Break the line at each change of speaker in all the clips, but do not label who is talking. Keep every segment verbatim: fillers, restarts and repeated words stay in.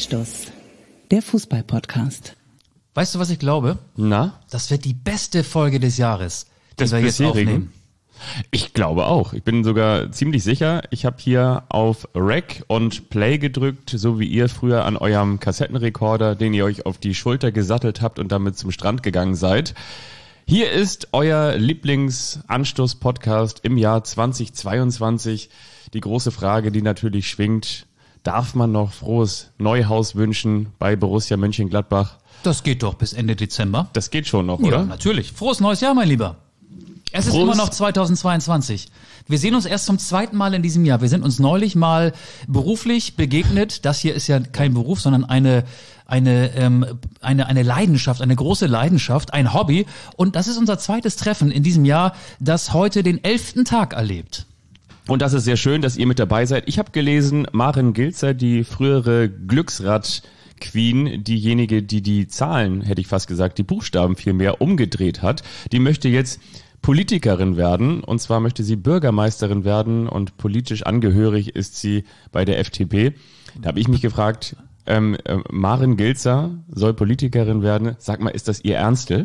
Anstoß, der Fußball-Podcast.
Weißt du, was ich glaube?
Na?
Das wird die beste Folge des Jahres, die
Das
wir jetzt
bisherigen?
aufnehmen.
Ich glaube auch. Ich bin sogar ziemlich sicher. Ich habe hier auf Rec und Play gedrückt, so wie ihr früher an eurem Kassettenrekorder, den ihr euch auf die Schulter gesattelt habt und damit zum Strand gegangen seid. Hier ist euer Lieblingsanstoß-Podcast im Jahr zweitausendzweiundzwanzig. Die große Frage, die natürlich schwingt: Darf man noch frohes Neuhaus wünschen bei Borussia Mönchengladbach?
Das geht doch bis Ende Dezember.
Das geht schon noch,
Ja,
oder?
natürlich. Frohes neues Jahr, mein Lieber. Es ist
Frohes-
immer noch zweitausendzweiundzwanzig. Wir sehen uns erst zum zweiten Mal in diesem Jahr. Wir sind uns neulich mal beruflich begegnet. Das hier ist ja kein Beruf, sondern eine eine ähm, eine eine Leidenschaft, eine große Leidenschaft, ein Hobby. Und das ist unser zweites Treffen in diesem Jahr, das heute den elften Tag erlebt.
Und das ist sehr schön, dass ihr mit dabei seid. Ich habe gelesen, Maren Gilzer, die frühere Glücksrad-Queen, diejenige, die die Zahlen, hätte ich fast gesagt, die Buchstaben vielmehr umgedreht hat, die möchte jetzt Politikerin werden. Und zwar möchte sie Bürgermeisterin werden und politisch angehörig ist sie bei der F D P. Da habe ich mich gefragt, ähm, äh, Maren Gilzer soll Politikerin werden. Sag mal, ist das ihr Ernstel?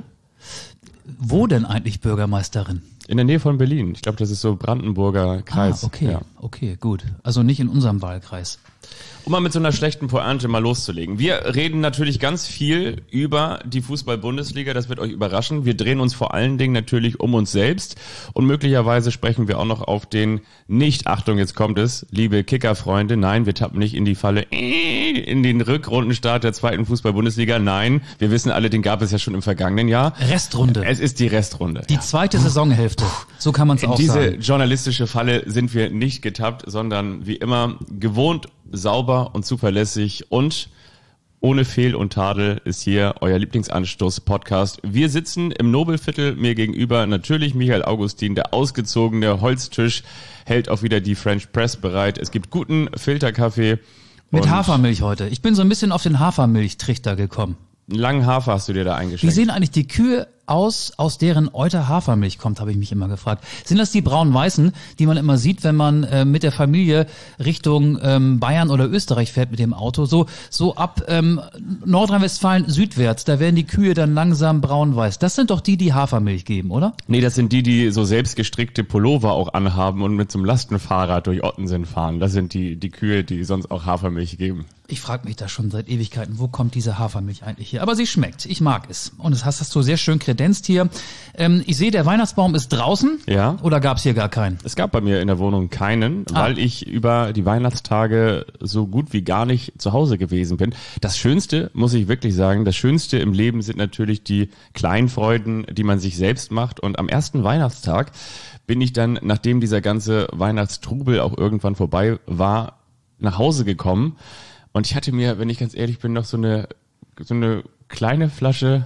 Wo denn eigentlich Bürgermeisterin?
In der Nähe von Berlin. Ich glaube, das ist so Brandenburger Kreis.
Ah, okay,
Ja.
okay, gut. Also nicht in unserem Wahlkreis.
Um mal mit so einer schlechten Pointe mal loszulegen. Wir reden natürlich ganz viel über die Fußball-Bundesliga, das wird euch überraschen. Wir drehen uns vor allen Dingen natürlich um uns selbst und möglicherweise sprechen wir auch noch auf den nicht, Achtung, jetzt kommt es, liebe Kicker-Freunde, nein, wir tappen nicht in die Falle, in den Rückrundenstart der zweiten Fußball-Bundesliga, nein, wir wissen alle, den gab es ja schon im vergangenen Jahr.
Restrunde.
Es ist die Restrunde.
Die zweite Saisonhälfte. So kann man es
In
auch
diese
sagen.
journalistische Falle sind wir nicht getappt, sondern wie immer gewohnt, sauber und zuverlässig und ohne Fehl und Tadel ist hier euer Lieblingsanstoß-Podcast. Wir sitzen im Nobelviertel, mir gegenüber natürlich Michael Augustin, der ausgezogene Holztisch, hält auch wieder die French Press bereit. Es gibt guten Filterkaffee.
Mit
und
Hafermilch heute. Ich bin so ein bisschen auf den Hafermilchtrichter gekommen.
einen langen Hafer hast du dir da
Wie
eingeschenkt.
sehen eigentlich die Kühe aus, aus deren Euter Hafermilch kommt, habe ich mich immer gefragt. Sind das die braun-weißen, die man immer sieht, wenn man äh, mit der Familie Richtung ähm, Bayern oder Österreich fährt mit dem Auto? So so ab ähm, Nordrhein-Westfalen südwärts, da werden die Kühe dann langsam braun-weiß. Das sind doch die, die Hafermilch geben, oder?
Nee, das sind die, die so selbstgestrickte Pullover auch anhaben und mit so einem Lastenfahrrad durch Ottensen fahren. Das sind die, die Kühe, die sonst auch Hafermilch geben.
Ich frage mich da schon seit Ewigkeiten, wo kommt diese Hafermilch eigentlich her? Aber sie schmeckt, ich mag es. Und das hast, hast du sehr schön kredenzt hier. Ähm, ich sehe, der Weihnachtsbaum ist draußen.
Ja.
Oder gab's hier gar keinen?
Es gab bei mir in der Wohnung keinen,
Ah.
weil ich über die Weihnachtstage so gut wie gar nicht zu Hause gewesen bin. Das Schönste, muss ich wirklich sagen, das Schönste im Leben sind natürlich die kleinen Freuden, die man sich selbst macht. Und am ersten Weihnachtstag bin ich dann, nachdem dieser ganze Weihnachtstrubel auch irgendwann vorbei war, nach Hause gekommen. Und ich hatte mir, wenn ich ganz ehrlich bin, noch so eine, so eine kleine Flasche,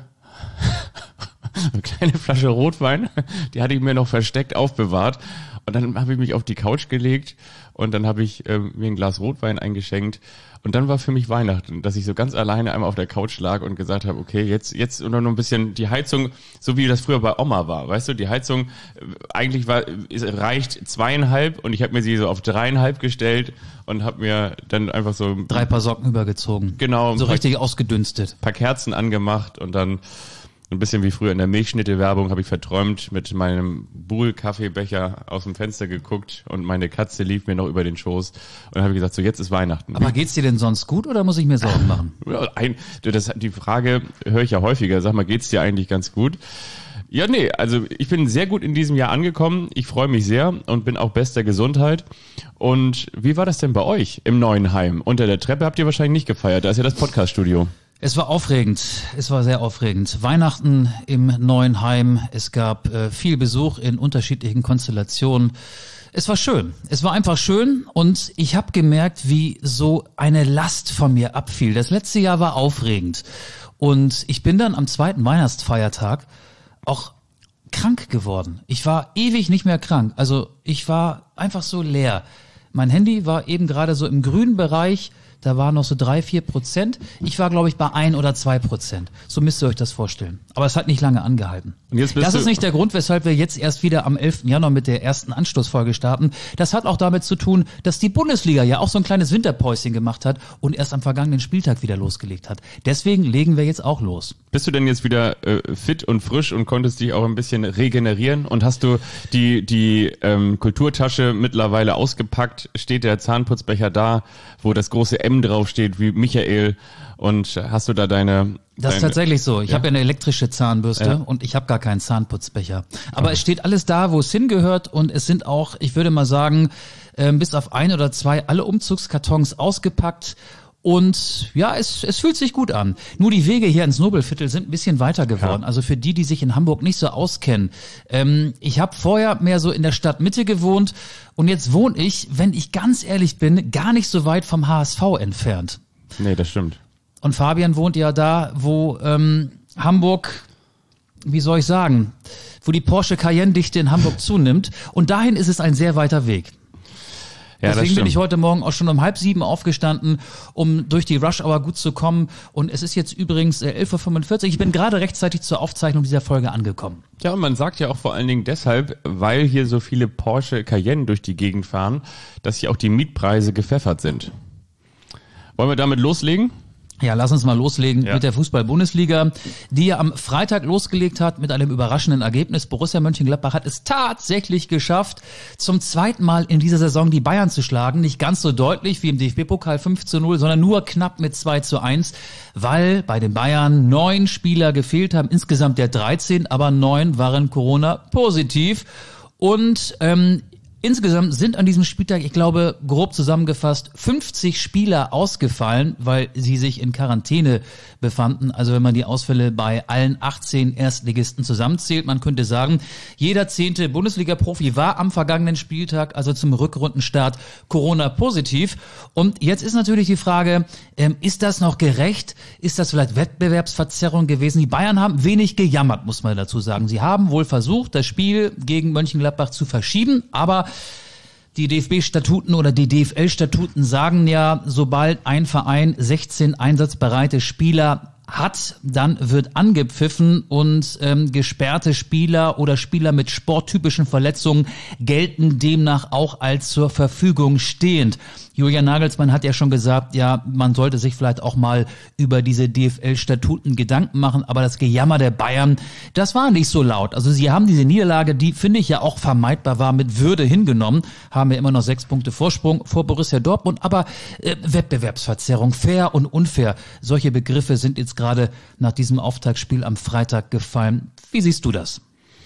eine kleine Flasche Rotwein, die hatte ich mir noch versteckt aufbewahrt. Und dann habe ich mich auf die Couch gelegt und dann habe ich ähm, mir ein Glas Rotwein eingeschenkt. Und dann war für mich Weihnachten, dass ich so ganz alleine einmal auf der Couch lag und gesagt habe, okay, jetzt jetzt nur noch ein bisschen die Heizung, so wie das früher bei Oma war, weißt du, die Heizung äh, eigentlich war es reicht zweieinhalb und ich habe mir sie so auf dreieinhalb gestellt und habe mir dann einfach so
Drei Paar Socken übergezogen.
Genau,
So
ein paar-
richtig ausgedünstet.
paar Kerzen angemacht und dann ein bisschen wie früher in der Milchschnitte-Werbung habe ich verträumt mit meinem Buhl-Kaffeebecher aus dem Fenster geguckt und meine Katze lief mir noch über den Schoß und dann habe ich gesagt, so jetzt ist Weihnachten.
Aber geht's dir denn sonst gut oder muss ich mir Sorgen machen?
Ja, ein, das, die Frage höre ich ja häufiger. Sag mal, geht's dir eigentlich ganz gut? Ja, nee, also ich bin sehr gut in diesem Jahr angekommen. Ich freue mich sehr und bin auch bester Gesundheit. Und wie war das denn bei euch im neuen Heim? Unter der Treppe habt ihr wahrscheinlich nicht gefeiert. Da ist ja das Podcast-Studio.
Es war aufregend. Es war sehr aufregend. Weihnachten im neuen Heim. Es gab äh, viel Besuch in unterschiedlichen Konstellationen. Es war schön. Es war einfach schön und ich habe gemerkt, wie so eine Last von mir abfiel. Das letzte Jahr war aufregend und ich bin dann am zweiten Weihnachtsfeiertag auch krank geworden. Ich war ewig nicht mehr krank. Also ich war einfach so leer. Mein Handy war eben gerade so im grünen Bereich da waren noch so drei, vier Prozent. Ich war, glaube ich, bei ein oder zwei Prozent. So müsst ihr euch das vorstellen. Aber es hat nicht lange angehalten.
Und jetzt bist
das
du
ist nicht der Grund, weshalb wir jetzt erst wieder am elften Januar mit der ersten Anstoßfolge starten. Das hat auch damit zu tun, dass die Bundesliga ja auch so ein kleines Winterpäuschen gemacht hat und erst am vergangenen Spieltag wieder losgelegt hat. Deswegen legen wir jetzt auch los.
Bist du denn jetzt wieder äh, fit und frisch und konntest dich auch ein bisschen regenerieren? Und hast du die die ähm, Kulturtasche mittlerweile ausgepackt? Steht der Zahnputzbecher da, wo das große M draufsteht, wie Michael? Und hast du da deine...
Das ist
deine,
tatsächlich so. Ich
ja?
habe ja eine elektrische Zahnbürste ja. und ich habe gar keinen Zahnputzbecher. Aber okay. Es steht alles da, wo es hingehört und es sind auch, ich würde mal sagen, äh, bis auf ein oder zwei alle Umzugskartons ausgepackt. Und ja, es, es fühlt sich gut an. Nur die Wege hier ins Nobelviertel sind ein bisschen weiter geworden. Ja. Also für die, die sich in Hamburg nicht so auskennen. Ähm, ich habe vorher mehr so in der Stadtmitte gewohnt und jetzt wohne ich, wenn ich ganz ehrlich bin, gar nicht so weit vom H S V entfernt.
Nee, das stimmt.
Und Fabian wohnt ja da, wo ähm, Hamburg, wie soll ich sagen, wo die Porsche Cayenne-Dichte in Hamburg zunimmt. Und dahin ist es ein sehr weiter Weg. Ja, deswegen bin ich heute Morgen auch schon um halb sieben aufgestanden, um durch die Rush Hour gut zu kommen. Und es ist jetzt übrigens elf Uhr fünfundvierzig. Ich bin gerade rechtzeitig zur Aufzeichnung dieser Folge angekommen.
Ja, und man sagt ja auch vor allen Dingen deshalb, weil hier so viele Porsche Cayenne durch die Gegend fahren, dass hier auch die Mietpreise gepfeffert sind. Wollen wir damit loslegen?
Ja, lass uns mal loslegen
ja.
mit der Fußball-Bundesliga, die ja am Freitag losgelegt hat mit einem überraschenden Ergebnis. Borussia Mönchengladbach hat es tatsächlich geschafft, zum zweiten Mal in dieser Saison die Bayern zu schlagen. Nicht ganz so deutlich wie im D F B-Pokal fünf zu null, sondern nur knapp mit zwei zu eins, weil bei den Bayern neun Spieler gefehlt haben. Insgesamt ja dreizehn, aber neun waren Corona-positiv. Und ähm, insgesamt sind an diesem Spieltag, ich glaube, grob zusammengefasst, fünfzig Spieler ausgefallen, weil sie sich in Quarantäne befanden. Also wenn man die Ausfälle bei allen achtzehn Erstligisten zusammenzählt, man könnte sagen, jeder zehnte Bundesliga-Profi war am vergangenen Spieltag, also zum Rückrundenstart, Corona-positiv. Und jetzt ist natürlich die Frage, ähm, ist das noch gerecht? Ist das vielleicht Wettbewerbsverzerrung gewesen? Die Bayern haben wenig gejammert, muss man dazu sagen. Sie haben wohl versucht, das Spiel gegen Mönchengladbach zu verschieben, aber die D F B-Statuten oder die D F L-Statuten sagen ja, sobald ein Verein sechzehn einsatzbereite Spieler hat, dann wird angepfiffen und ähm, gesperrte Spieler oder Spieler mit sporttypischen Verletzungen gelten demnach auch als zur Verfügung stehend. Julian Nagelsmann hat ja schon gesagt, ja, man sollte sich vielleicht auch mal über diese D F L-Statuten Gedanken machen, aber das Gejammer der Bayern, das war nicht so laut. Also sie haben diese Niederlage, die finde ich ja auch vermeidbar war, mit Würde hingenommen, haben wir immer noch sechs Punkte Vorsprung vor Borussia Dortmund, aber äh, Wettbewerbsverzerrung, fair und unfair, solche Begriffe sind jetzt gerade nach diesem Auftaktspiel am Freitag gefallen. Wie siehst du das?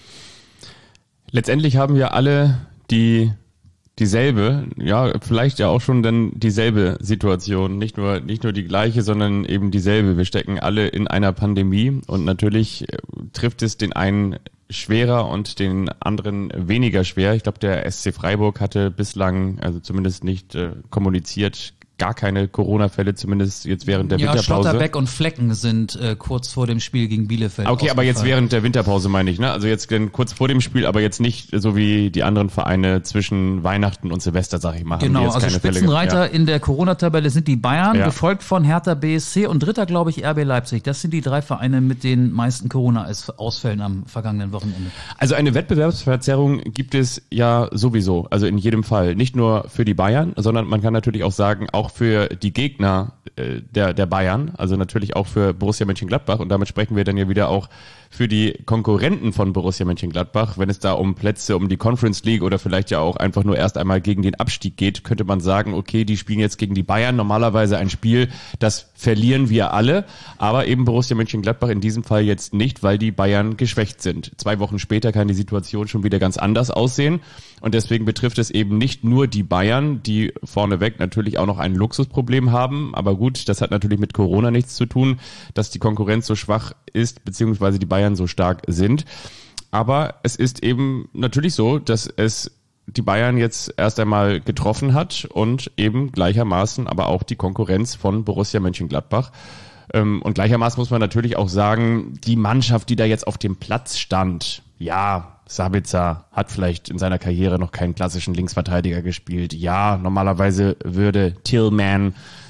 Letztendlich haben wir alle die dieselbe, ja, vielleicht ja auch schon dann dieselbe Situation, nicht nur nicht nur die gleiche, sondern eben dieselbe. Wir stecken alle in einer Pandemie und natürlich trifft es den einen schwerer und den anderen weniger schwer. Ich glaube, der S C Freiburg hatte bislang, also zumindest nicht äh, kommuniziert, gar keine Corona-Fälle, zumindest jetzt während der
ja,
Winterpause.
Schlotterbeck und Flecken sind äh, kurz vor dem Spiel gegen Bielefeld.
Okay, aber jetzt während der Winterpause meine ich, ne? Also jetzt kurz vor dem Spiel, aber jetzt nicht so wie die anderen Vereine zwischen Weihnachten und Silvester, sag ich mal.
Genau, also
keine
Spitzenreiter
Fälle, ja.
in der Corona-Tabelle sind die Bayern,
ja.
gefolgt von Hertha B S C und dritter, glaube ich, R B Leipzig. Das sind die drei Vereine mit den meisten Corona-Ausfällen am vergangenen Wochenende.
Also eine Wettbewerbsverzerrung gibt es ja sowieso, also in jedem Fall. Nicht nur für die Bayern, sondern man kann natürlich auch sagen, auch für die Gegner Gegner äh, der der Bayern, also natürlich auch für Borussia Mönchengladbach und damit sprechen wir dann ja wieder auch für die Konkurrenten von Borussia Mönchengladbach, wenn es da um Plätze, um die Conference League oder vielleicht ja auch einfach nur erst einmal gegen den Abstieg geht, könnte man sagen, okay, die spielen jetzt gegen die Bayern, normalerweise ein Spiel, das verlieren wir alle, aber eben Borussia Mönchengladbach in diesem Fall jetzt nicht, weil die Bayern geschwächt sind. Zwei Wochen später kann die Situation schon wieder ganz anders aussehen und deswegen betrifft es eben nicht nur die Bayern, die vorneweg natürlich auch noch ein Luxusproblem haben, aber gut, das hat natürlich mit Corona nichts zu tun, dass die Konkurrenz so schwach ist, beziehungsweise die Bayern so stark sind. Aber es ist eben natürlich so, dass es die Bayern jetzt erst einmal getroffen hat und eben gleichermaßen aber auch die Konkurrenz von Borussia Mönchengladbach. Und gleichermaßen muss man natürlich auch sagen, die Mannschaft, die da jetzt auf dem Platz stand, ja, Sabitzer hat vielleicht in seiner Karriere noch keinen klassischen Linksverteidiger gespielt. Ja, normalerweise würde Tillman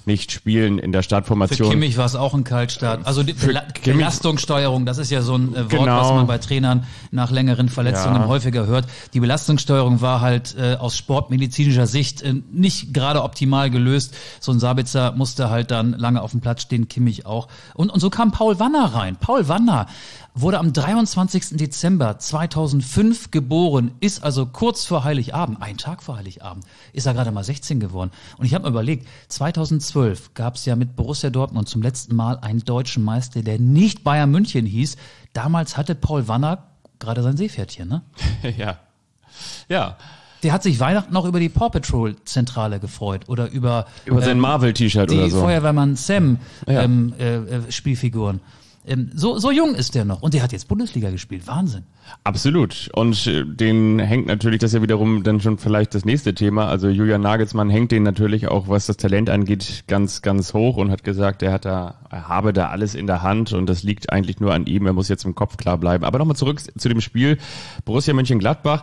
nicht spielen in der Startformation.
Für Kimmich war es auch ein Kaltstart. Also die Bela- Belastungssteuerung, das ist ja so ein äh, Wort,
Genau.
was man bei Trainern nach längeren Verletzungen
Ja.
häufiger hört. Die Belastungssteuerung war halt äh, aus sportmedizinischer Sicht äh, nicht gerade optimal gelöst. So ein Sabitzer musste halt dann lange auf dem Platz stehen, Kimmich auch. Und, und so kam Paul Wanner rein. Paul Wanner wurde am dreiundzwanzigsten Dezember zweitausendfünf geboren, ist also kurz vor Heiligabend, einen Tag vor Heiligabend, ist er gerade mal sechzehn geworden. Und ich habe mir überlegt, zweitausendzwölf gab es ja mit Borussia Dortmund zum letzten Mal einen deutschen Meister, der nicht Bayern München hieß. Damals hatte Paul Wanner gerade sein Seepferdchen, ne?
ja. Ja.
Der hat sich Weihnachten noch über die Paw Patrol Zentrale gefreut oder über,
Über sein
ähm,
Marvel-T-Shirt
die
oder so.
Feuerwehrmann Sam
Ja.
ähm, äh, äh, Spielfiguren. Ähm, so, so jung ist der noch. Und der hat jetzt Bundesliga gespielt. Wahnsinn.
Absolut. Und äh, den hängt natürlich, das ist ja wiederum dann schon vielleicht das nächste Thema. Also Julian Nagelsmann hängt den natürlich auch, was das Talent angeht, ganz, ganz hoch und hat gesagt, er hat da, er habe da alles in der Hand und das liegt eigentlich nur an ihm. Er muss jetzt im Kopf klar bleiben. Aber nochmal zurück zu dem Spiel Borussia Mönchengladbach.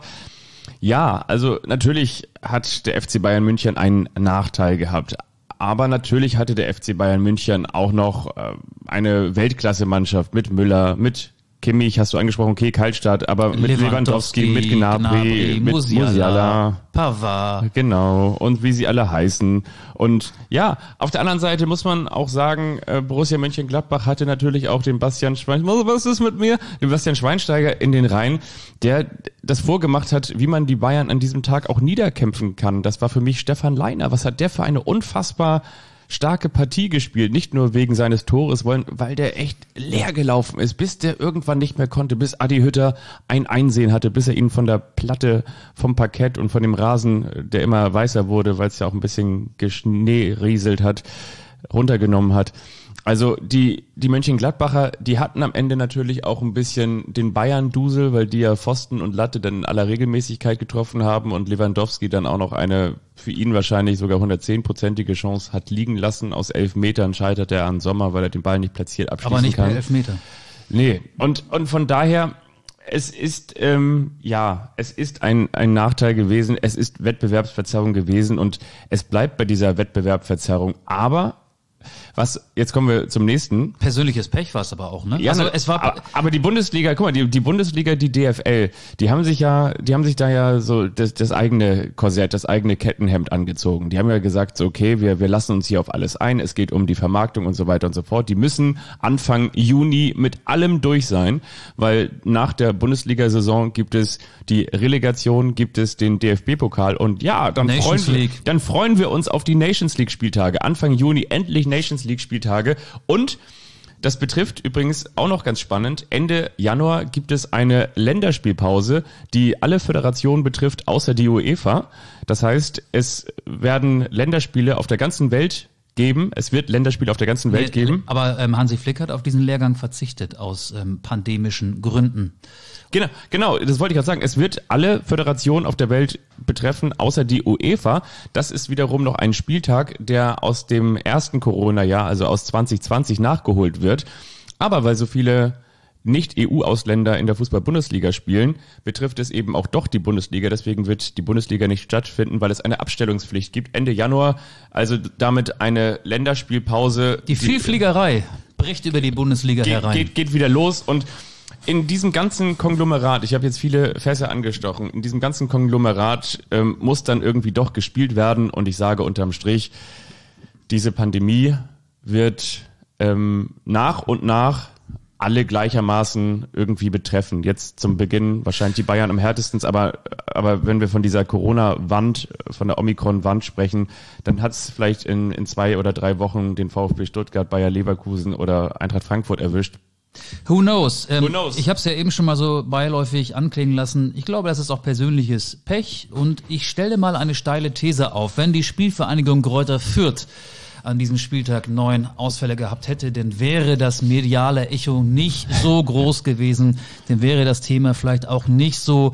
Ja, also natürlich hat der F C Bayern München einen Nachteil gehabt. Aber natürlich hatte der F C Bayern München auch noch äh, eine Weltklasse-Mannschaft mit Müller, mit Kimmich, hast du angesprochen, okay, Kaltstart, aber mit Lewandowski, mit Gnabry,
Gnabry,
mit
Musiala,
Musiala.
Pavard.
Genau, und wie sie alle heißen. Und ja, auf der anderen Seite muss man auch sagen, äh, Borussia Mönchengladbach hatte natürlich auch den Bastian Schweinsteiger, was ist mit mir? Den Bastian Schweinsteiger in den Reihen, der das vorgemacht hat, wie man die Bayern an diesem Tag auch niederkämpfen kann. Das war für mich Stefan Leiner. Was hat der für eine unfassbar starke Partie gespielt, nicht nur wegen seines Tores, weil der echt leer gelaufen ist, bis der irgendwann nicht mehr konnte, bis Adi Hütter ein Einsehen hatte, bis er ihn von der Platte, vom Parkett und von dem Rasen, der immer weißer wurde, weil es ja auch ein bisschen geschneerieselt hat, runtergenommen hat. Also die die Mönchengladbacher, die hatten am Ende natürlich auch ein bisschen den Bayern-Dusel, weil die ja Pfosten und Latte dann in aller Regelmäßigkeit getroffen haben und Lewandowski dann auch noch eine für ihn wahrscheinlich sogar hundertzehnprozentige Chance hat liegen lassen. Aus elf Metern scheitert er an Sommer, weil er den Ball nicht platziert abschließen kann.
Aber nicht
kann.
mehr elf Meter.
Nee, und und von daher, es ist ähm, ja, es ist ein ein Nachteil gewesen, es ist Wettbewerbsverzerrung gewesen und es bleibt bei dieser Wettbewerbsverzerrung, aber was, jetzt kommen wir zum nächsten.
Persönliches Pech war es aber auch, ne?
Ja,
also es war,
aber die Bundesliga, guck mal, die, die Bundesliga, die D F L, die haben sich ja, die haben sich da ja so das, das eigene Korsett, das eigene Kettenhemd angezogen. Die haben ja gesagt, so, okay, wir, wir lassen uns hier auf alles ein, es geht um die Vermarktung und so weiter und so fort. Die müssen Anfang Juni mit allem durch sein, weil nach der Bundesliga-Saison gibt es die Relegation, gibt es den D F B-Pokal und ja, dann
Nations
freuen wir,
League.
dann freuen wir uns auf die Nations League-Spieltage. Anfang Juni endlich Nations League-Spieltage und das betrifft übrigens auch noch ganz spannend, Ende Januar gibt es eine Länderspielpause, die alle Föderationen betrifft, außer die UEFA. Das heißt, es werden Länderspiele auf der ganzen Welt geben. Es wird Länderspiele auf der ganzen Welt geben.
Aber ähm, Hansi Flick hat auf diesen Lehrgang verzichtet aus ähm, pandemischen Gründen.
Genau, genau, das wollte ich gerade sagen. Es wird alle Föderationen auf der Welt betreffen, außer die UEFA. Das ist wiederum noch ein Spieltag, der aus dem ersten Corona-Jahr, also aus zwanzig zwanzig, nachgeholt wird. Aber weil so viele Nicht-E U-Ausländer in der Fußball-Bundesliga spielen, betrifft es eben auch doch die Bundesliga. Deswegen wird die Bundesliga nicht stattfinden, weil es eine Abstellungspflicht gibt. Ende Januar, also damit eine Länderspielpause.
Die Vielfliegerei bricht über die Bundesliga
geht,
herein.
Geht, geht wieder los und in diesem ganzen Konglomerat, ich habe jetzt viele Fässer angestochen, in diesem ganzen Konglomerat ähm, muss dann irgendwie doch gespielt werden und ich sage unterm Strich, diese Pandemie wird ähm, nach und nach alle gleichermaßen irgendwie betreffen. Jetzt zum Beginn wahrscheinlich die Bayern am härtesten, aber aber wenn wir von dieser Corona-Wand, von der Omikron-Wand sprechen, dann hat es vielleicht in, in zwei oder drei Wochen den VfB Stuttgart, Bayer Leverkusen oder Eintracht Frankfurt erwischt.
Who knows? Ähm,
Who knows?
Ich habe es ja eben schon mal so beiläufig anklingen lassen. Ich glaube, das ist auch persönliches Pech. Und ich stelle mal eine steile These auf. Wenn die Spielvereinigung Greuther Fürth an diesem Spieltag neun Ausfälle gehabt hätte, dann wäre das mediale Echo nicht so groß gewesen. Dann wäre das Thema vielleicht auch nicht so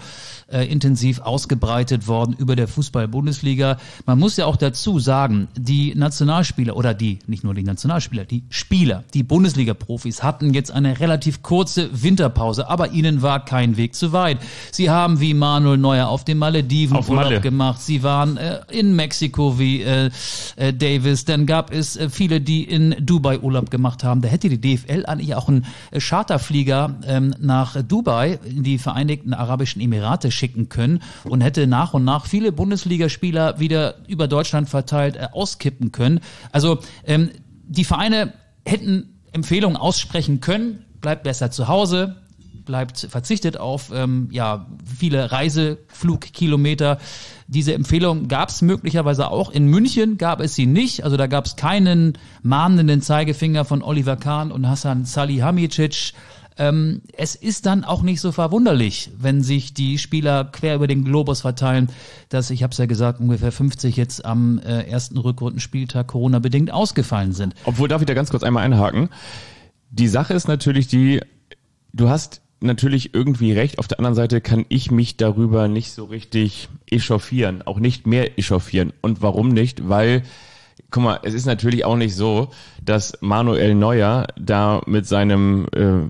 äh, intensiv ausgebreitet worden über der Fußball-Bundesliga. Man muss ja auch dazu sagen, die Nationalspieler oder die, nicht nur die Nationalspieler, die Spieler, die Bundesliga-Profis hatten jetzt eine relativ kurze Winterpause, aber ihnen war kein Weg zu weit. Sie haben wie Manuel Neuer auf den Malediven
auf
Urlaub
Malle.
gemacht. Sie waren äh, in Mexiko wie äh, äh, Davis. Dann gab es äh, viele, die in Dubai Urlaub gemacht haben. Da hätte die D F L eigentlich auch einen äh, Charterflieger ähm, nach Dubai in die Vereinigten Arabischen Emirate schicken können und hätte nach und nach viele Bundesligaspieler wieder über Deutschland verteilt äh, auskippen können. Also ähm, die Vereine hätten Empfehlungen aussprechen können, bleibt besser zu Hause, bleibt verzichtet auf ähm, ja viele Reiseflugkilometer. Diese Empfehlung gab es möglicherweise auch. In München gab es sie nicht. Also da gab es keinen mahnenden Zeigefinger von Oliver Kahn und Hasan Salihamidzic. Ähm, es ist dann auch nicht so verwunderlich, wenn sich die Spieler quer über den Globus verteilen, dass, ich habe es ja gesagt, ungefähr fünfzig jetzt am äh, ersten Rückrundenspieltag Corona-bedingt ausgefallen sind.
Obwohl, darf ich da ganz kurz einmal einhaken? Die Sache ist natürlich die, du hast natürlich irgendwie recht. Auf der anderen Seite kann ich mich darüber nicht so richtig echauffieren, auch nicht mehr echauffieren. Und warum nicht? Weil, guck mal, es ist natürlich auch nicht so, dass Manuel Neuer da mit seinem,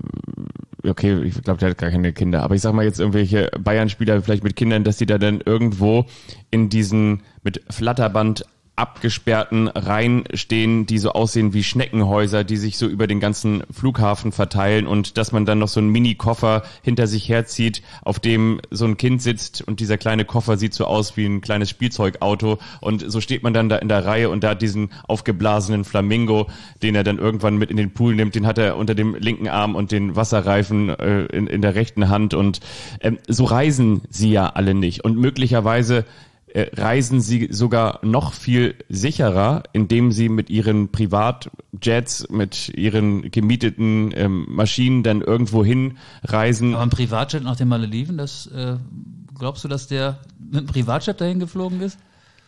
äh, okay, ich glaube, der hat gar keine Kinder, aber ich sag mal jetzt irgendwelche Bayern-Spieler vielleicht mit Kindern, dass die da dann irgendwo in diesen mit Flatterband abgesperrten Reihen stehen, die so aussehen wie Schneckenhäuser, die sich so über den ganzen Flughafen verteilen und dass man dann noch so einen Mini-Koffer hinter sich herzieht, auf dem so ein Kind sitzt und dieser kleine Koffer sieht so aus wie ein kleines Spielzeugauto und so steht man dann da in der Reihe und da hat diesen aufgeblasenen Flamingo, den er dann irgendwann mit in den Pool nimmt, den hat er unter dem linken Arm und den Wasserreifen äh, in, in der rechten Hand und ähm, so reisen sie ja alle nicht und möglicherweise reisen sie sogar noch viel sicherer, indem sie mit ihren Privatjets, mit ihren gemieteten ähm, Maschinen dann irgendwo hinreisen.
Aber ein Privatjet nach den Malediven, das äh, glaubst du, dass der mit einem Privatjet dahin geflogen ist?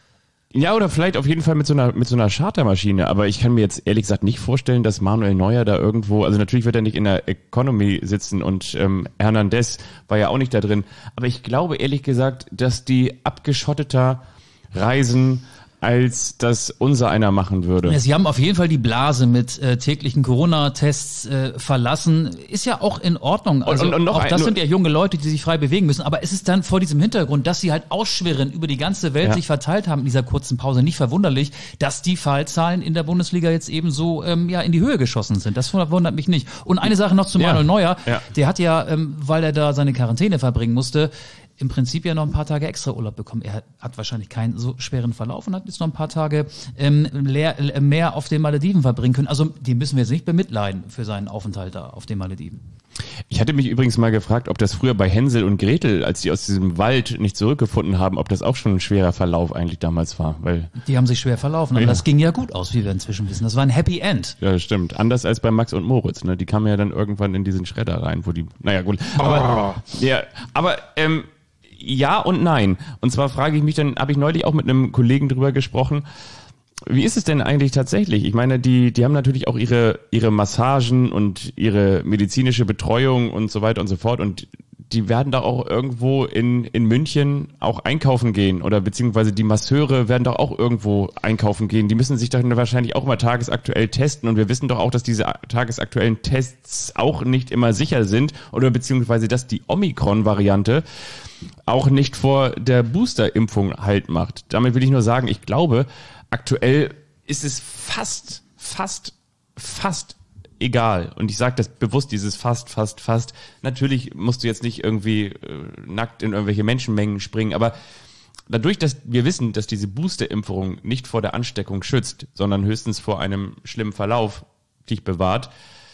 Ja, oder vielleicht auf jeden Fall mit so einer mit so einer Chartermaschine. Aber ich kann mir jetzt ehrlich gesagt nicht vorstellen, dass Manuel Neuer da irgendwo, also natürlich wird er nicht in der Economy sitzen und ähm, Hernandez war ja auch nicht da drin. Aber ich glaube ehrlich gesagt, dass die abgeschotteter reisen, als das unser einer machen würde.
Sie haben auf jeden Fall die Blase mit äh, täglichen Corona-Tests äh, verlassen. Ist ja auch in Ordnung. Also
und, und noch
auch
ein,
das sind ja junge Leute, die sich frei bewegen müssen. Aber es ist dann vor diesem Hintergrund, dass sie halt ausschwirren, über die ganze Welt
ja.
sich verteilt haben in dieser kurzen Pause, nicht verwunderlich, dass die Fallzahlen in der Bundesliga jetzt eben so ähm, ja in die Höhe geschossen sind. Das wundert mich nicht. Und eine Sache noch zu Manuel
ja.
Neuer.
Ja.
Der hat ja, ähm, weil er da seine Quarantäne verbringen musste, im Prinzip ja noch ein paar Tage extra Urlaub bekommen. Er hat wahrscheinlich keinen so schweren Verlauf und hat jetzt noch ein paar Tage ähm, leer, mehr auf den Malediven verbringen können. Also die müssen wir jetzt nicht bemitleiden für seinen Aufenthalt da auf den Malediven.
Ich hatte mich übrigens mal gefragt, ob das früher bei Hänsel und Gretel, als die aus diesem Wald nicht zurückgefunden haben, ob das auch schon ein schwerer Verlauf eigentlich damals war. Weil
die haben sich schwer verlaufen, aber
ja.
das ging ja gut aus, wie wir inzwischen wissen. Das war ein Happy End.
Ja, stimmt. Anders als bei Max und Moritz. Ne? Die kamen ja dann irgendwann in diesen Schredder rein, wo die, naja gut. Aber, oh. ja, aber ähm, ja und nein. Und zwar frage ich mich dann, habe ich neulich auch mit einem Kollegen drüber gesprochen, wie ist es denn eigentlich tatsächlich? Ich meine, die, die haben natürlich auch ihre, ihre Massagen und ihre medizinische Betreuung und so weiter und so fort und die werden da auch irgendwo in, in München auch einkaufen gehen oder beziehungsweise die Masseure werden doch auch irgendwo einkaufen gehen. Die müssen sich dann wahrscheinlich auch immer tagesaktuell testen und wir wissen doch auch, dass diese tagesaktuellen Tests auch nicht immer sicher sind oder beziehungsweise, dass die Omikron-Variante auch nicht vor der Booster-Impfung Halt macht. Damit will ich nur sagen, ich glaube, aktuell ist es fast, fast, fast egal. Und ich sage das bewusst, dieses fast, fast, fast. Natürlich musst du jetzt nicht irgendwie äh, nackt in irgendwelche Menschenmengen springen, aber dadurch, dass wir wissen, dass diese Booster-Impfung nicht vor der Ansteckung schützt, sondern höchstens vor einem schlimmen Verlauf dich bewahrt,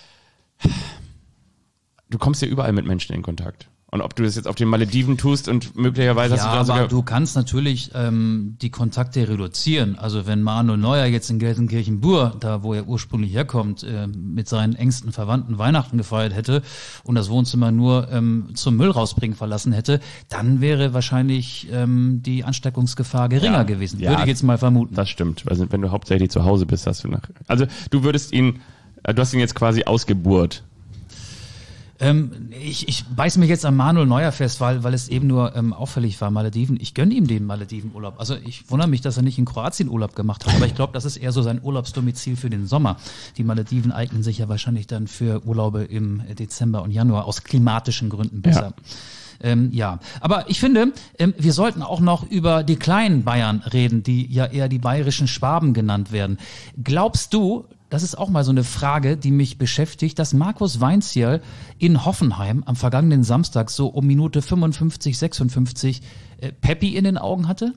du kommst ja überall mit Menschen in Kontakt. Und ob du das jetzt auf den Malediven tust und möglicherweise
ja,
hast du da
aber
sogar...
du kannst natürlich ähm, die Kontakte reduzieren. Also wenn Manuel Neuer jetzt in Gelsenkirchen-Bur, da wo er ursprünglich herkommt, äh, mit seinen engsten Verwandten Weihnachten gefeiert hätte und das Wohnzimmer nur ähm, zum Müll rausbringen verlassen hätte, dann wäre wahrscheinlich ähm, die Ansteckungsgefahr geringer
ja,
gewesen.
ja,
würde ich jetzt mal vermuten.
Das stimmt. Also wenn du hauptsächlich zu Hause bist, hast du nach... Also du würdest ihn... Du hast ihn jetzt quasi ausgeburt.
Ähm, ich, ich beiß mich jetzt an Manuel Neuer fest, weil, weil es eben nur ähm, auffällig war, Malediven. Ich gönne ihm den Malediven-Urlaub. Also ich wundere mich, dass er nicht in Kroatien Urlaub gemacht hat, aber ich glaube, das ist eher so sein Urlaubsdomizil für den Sommer. Die Malediven eignen sich ja wahrscheinlich dann für Urlaube im Dezember und Januar aus klimatischen Gründen besser. Ja. Ähm, ja, aber ich finde, ähm, wir sollten auch noch über die kleinen Bayern reden, die ja eher die bayerischen Schwaben genannt werden. Glaubst du, das ist auch mal so eine Frage, die mich beschäftigt, dass Markus Weinzierl in Hoffenheim am vergangenen Samstag so um Minute fünfundfünfzig, sechsundfünfzig äh, Peppi in den Augen hatte?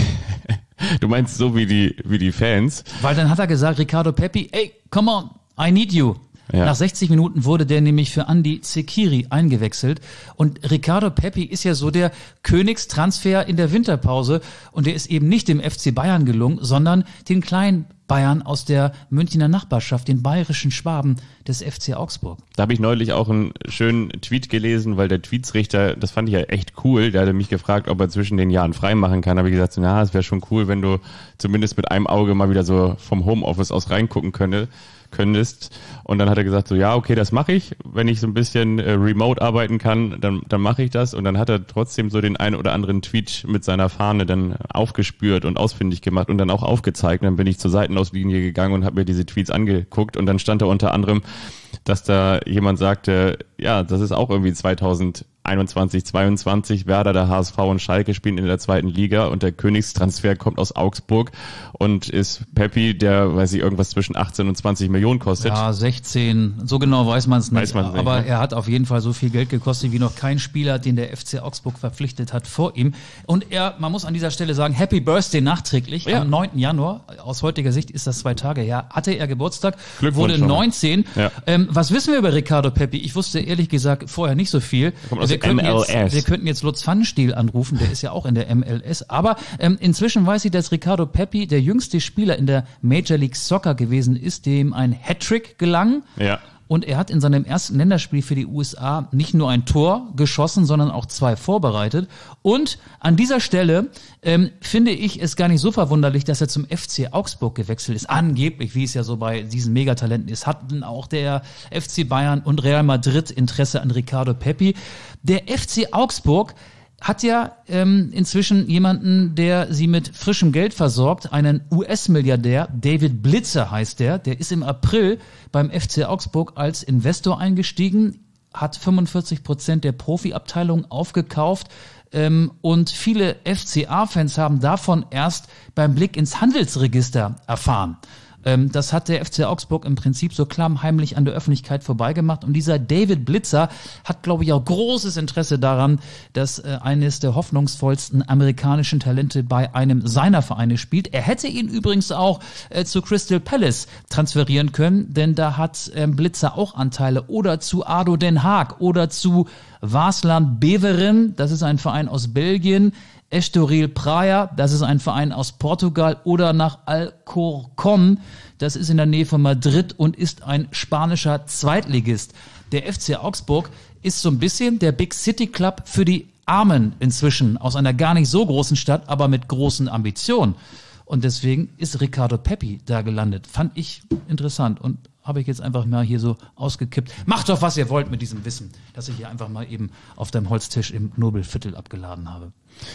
Du meinst so wie die, wie die Fans?
Weil dann hat er gesagt, Ricardo Peppi, ey, come on, I need you. Ja. Nach sechzig Minuten wurde der nämlich für Andi Zekiri eingewechselt. Und Ricardo Peppi ist ja so der Königstransfer in der Winterpause. Und der ist eben nicht dem F C Bayern gelungen, sondern den kleinen Bayern aus der Münchner Nachbarschaft, den bayerischen Schwaben des F C Augsburg.
Da habe ich neulich auch einen schönen Tweet gelesen, weil der Tweetsrichter, das fand ich ja echt cool, der hatte mich gefragt, ob er zwischen den Jahren freimachen kann. Da habe ich gesagt, so, na, es wäre schon cool, wenn du zumindest mit einem Auge mal wieder so vom Homeoffice aus reingucken könntest. könntest. Und dann hat er gesagt so, ja, okay, das mache ich. Wenn ich so ein bisschen äh, remote arbeiten kann, dann, dann mache ich das. Und dann hat er trotzdem so den einen oder anderen Tweet mit seiner Fahne dann aufgespürt und ausfindig gemacht und dann auch aufgezeigt. Und dann bin ich zur Seitenauslinie gegangen und habe mir diese Tweets angeguckt. Und dann stand da unter anderem, dass da jemand sagte, ja, das ist auch irgendwie zweitausendeinundzwanzig, zweiundzwanzig, Werder, der H S V und Schalke spielen in der zweiten Liga und der Königstransfer kommt aus Augsburg und ist Peppi, der, weiß ich, irgendwas zwischen achtzehn und zwanzig Millionen kostet.
Ja, sechzehn, so genau weiß man es nicht,
weiß man's nicht,
aber
ne?
Er hat auf jeden Fall so viel Geld gekostet wie noch kein Spieler, den der F C Augsburg verpflichtet hat vor ihm. Und er, man muss an dieser Stelle sagen, Happy Birthday nachträglich, ja. Am neunten Januar, aus heutiger Sicht ist das zwei Tage her, hatte er Geburtstag, wurde neunzehn. Ja. Ähm, was wissen wir über Ricardo Peppi? Ich wusste ehrlich gesagt vorher nicht so viel. Wir könnten, jetzt, wir könnten jetzt Lutz Pfannenstiel anrufen, der ist ja auch in der M L S. Aber ähm, inzwischen weiß ich, dass Ricardo Peppi der jüngste Spieler in der Major League Soccer gewesen ist, dem ein Hattrick gelang.
Ja.
Und er hat in seinem ersten Länderspiel für die U S A nicht nur ein Tor geschossen, sondern auch zwei vorbereitet. Und an dieser Stelle ähm, finde ich es gar nicht so verwunderlich, dass er zum F C Augsburg gewechselt ist. Angeblich, wie es ja so bei diesen Megatalenten ist, hatten auch der F C Bayern und Real Madrid Interesse an Ricardo Peppi. Der F C Augsburg hat ja ähm, inzwischen jemanden, der sie mit frischem Geld versorgt, einen U S-Milliardär, David Blitzer heißt der, der ist im April beim F C Augsburg als Investor eingestiegen, hat fünfundvierzig Prozent der Profiabteilung aufgekauft ähm, und viele F C A-Fans haben davon erst beim Blick ins Handelsregister erfahren. Das hat der F C Augsburg im Prinzip so klammheimlich an der Öffentlichkeit vorbeigemacht. Und dieser David Blitzer hat, glaube ich, auch großes Interesse daran, dass äh, eines der hoffnungsvollsten amerikanischen Talente bei einem seiner Vereine spielt. Er hätte ihn übrigens auch äh, zu Crystal Palace transferieren können, denn da hat äh, Blitzer auch Anteile. Oder zu A D O Den Haag oder zu Waasland Beveren, das ist ein Verein aus Belgien. Estoril Praia, das ist ein Verein aus Portugal, oder nach Alcorcón, das ist in der Nähe von Madrid und ist ein spanischer Zweitligist. Der F C Augsburg ist so ein bisschen der Big City Club für die Armen inzwischen, aus einer gar nicht so großen Stadt, aber mit großen Ambitionen. Und deswegen ist Ricardo Peppi da gelandet. Fand ich interessant und habe ich jetzt einfach mal hier so ausgekippt. Macht doch, was ihr wollt mit diesem Wissen, das ich hier einfach mal eben auf deinem Holztisch im Nobelviertel abgeladen habe.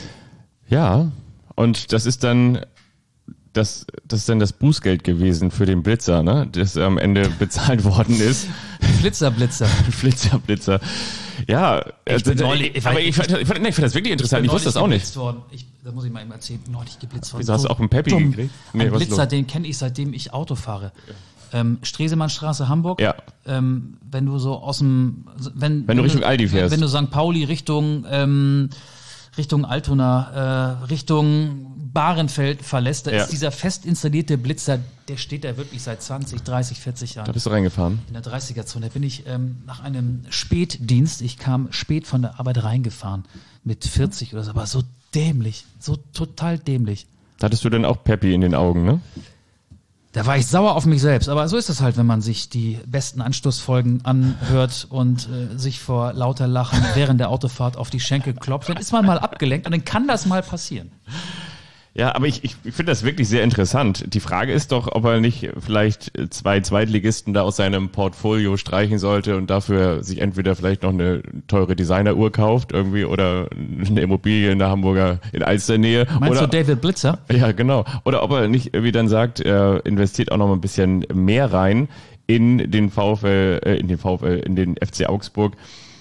Ja, und das ist dann das, das ist dann das Bußgeld gewesen für den Blitzer, ne? Das am Ende bezahlt worden ist.
Flitzer, Blitzer.
Flitzer, Blitzer. Ja,
ich
also,
bin neulich,
ich, aber ich fand, ich, fand, nee, ich fand das wirklich interessant. Ich, ich wusste das auch nicht.
Worden. Ich, da muss ich mal eben erzählen, neulich geblitzt worden.
Wieso hast du auch einen Peppi
dumm.
gekriegt? Nee,
ein Blitzer, den kenne ich, seitdem ich Auto fahre. Ähm, Stresemannstraße, Hamburg.
Ja.
Ähm, wenn du so aus dem, wenn,
wenn du Richtung Aldi fährst.
Wenn du Sankt Pauli Richtung, ähm, Richtung Altona, äh, Richtung Bahrenfeld verlässt, da ja. ist dieser fest installierte Blitzer, der steht da wirklich seit zwanzig, dreißig, vierzig Jahren.
Da bist du reingefahren?
In der dreißiger-Zone. Da bin ich ähm, nach einem Spätdienst, ich kam spät von der Arbeit reingefahren, mit vierzig oder so, aber so dämlich, so total dämlich.
Da hattest du denn auch Peppi in den Augen, ne?
Da war ich sauer auf mich selbst, aber so ist es halt, wenn man sich die besten Anstoßfolgen anhört und äh, sich vor lauter Lachen während der Autofahrt auf die Schenkel klopft, dann ist man mal abgelenkt und dann kann das mal passieren.
Ja, aber ich, ich, ich finde das wirklich sehr interessant. Die Frage ist doch, ob er nicht vielleicht zwei Zweitligisten da aus seinem Portfolio streichen sollte und dafür sich entweder vielleicht noch eine teure Designeruhr kauft irgendwie oder eine Immobilie in der Hamburger, in Alsternähe.
Meinst
oder,
du David Blitzer?
Ja, genau. Oder ob er nicht irgendwie dann sagt, er investiert auch noch mal ein bisschen mehr rein in den VfL, äh, in den VfL, in den F C Augsburg,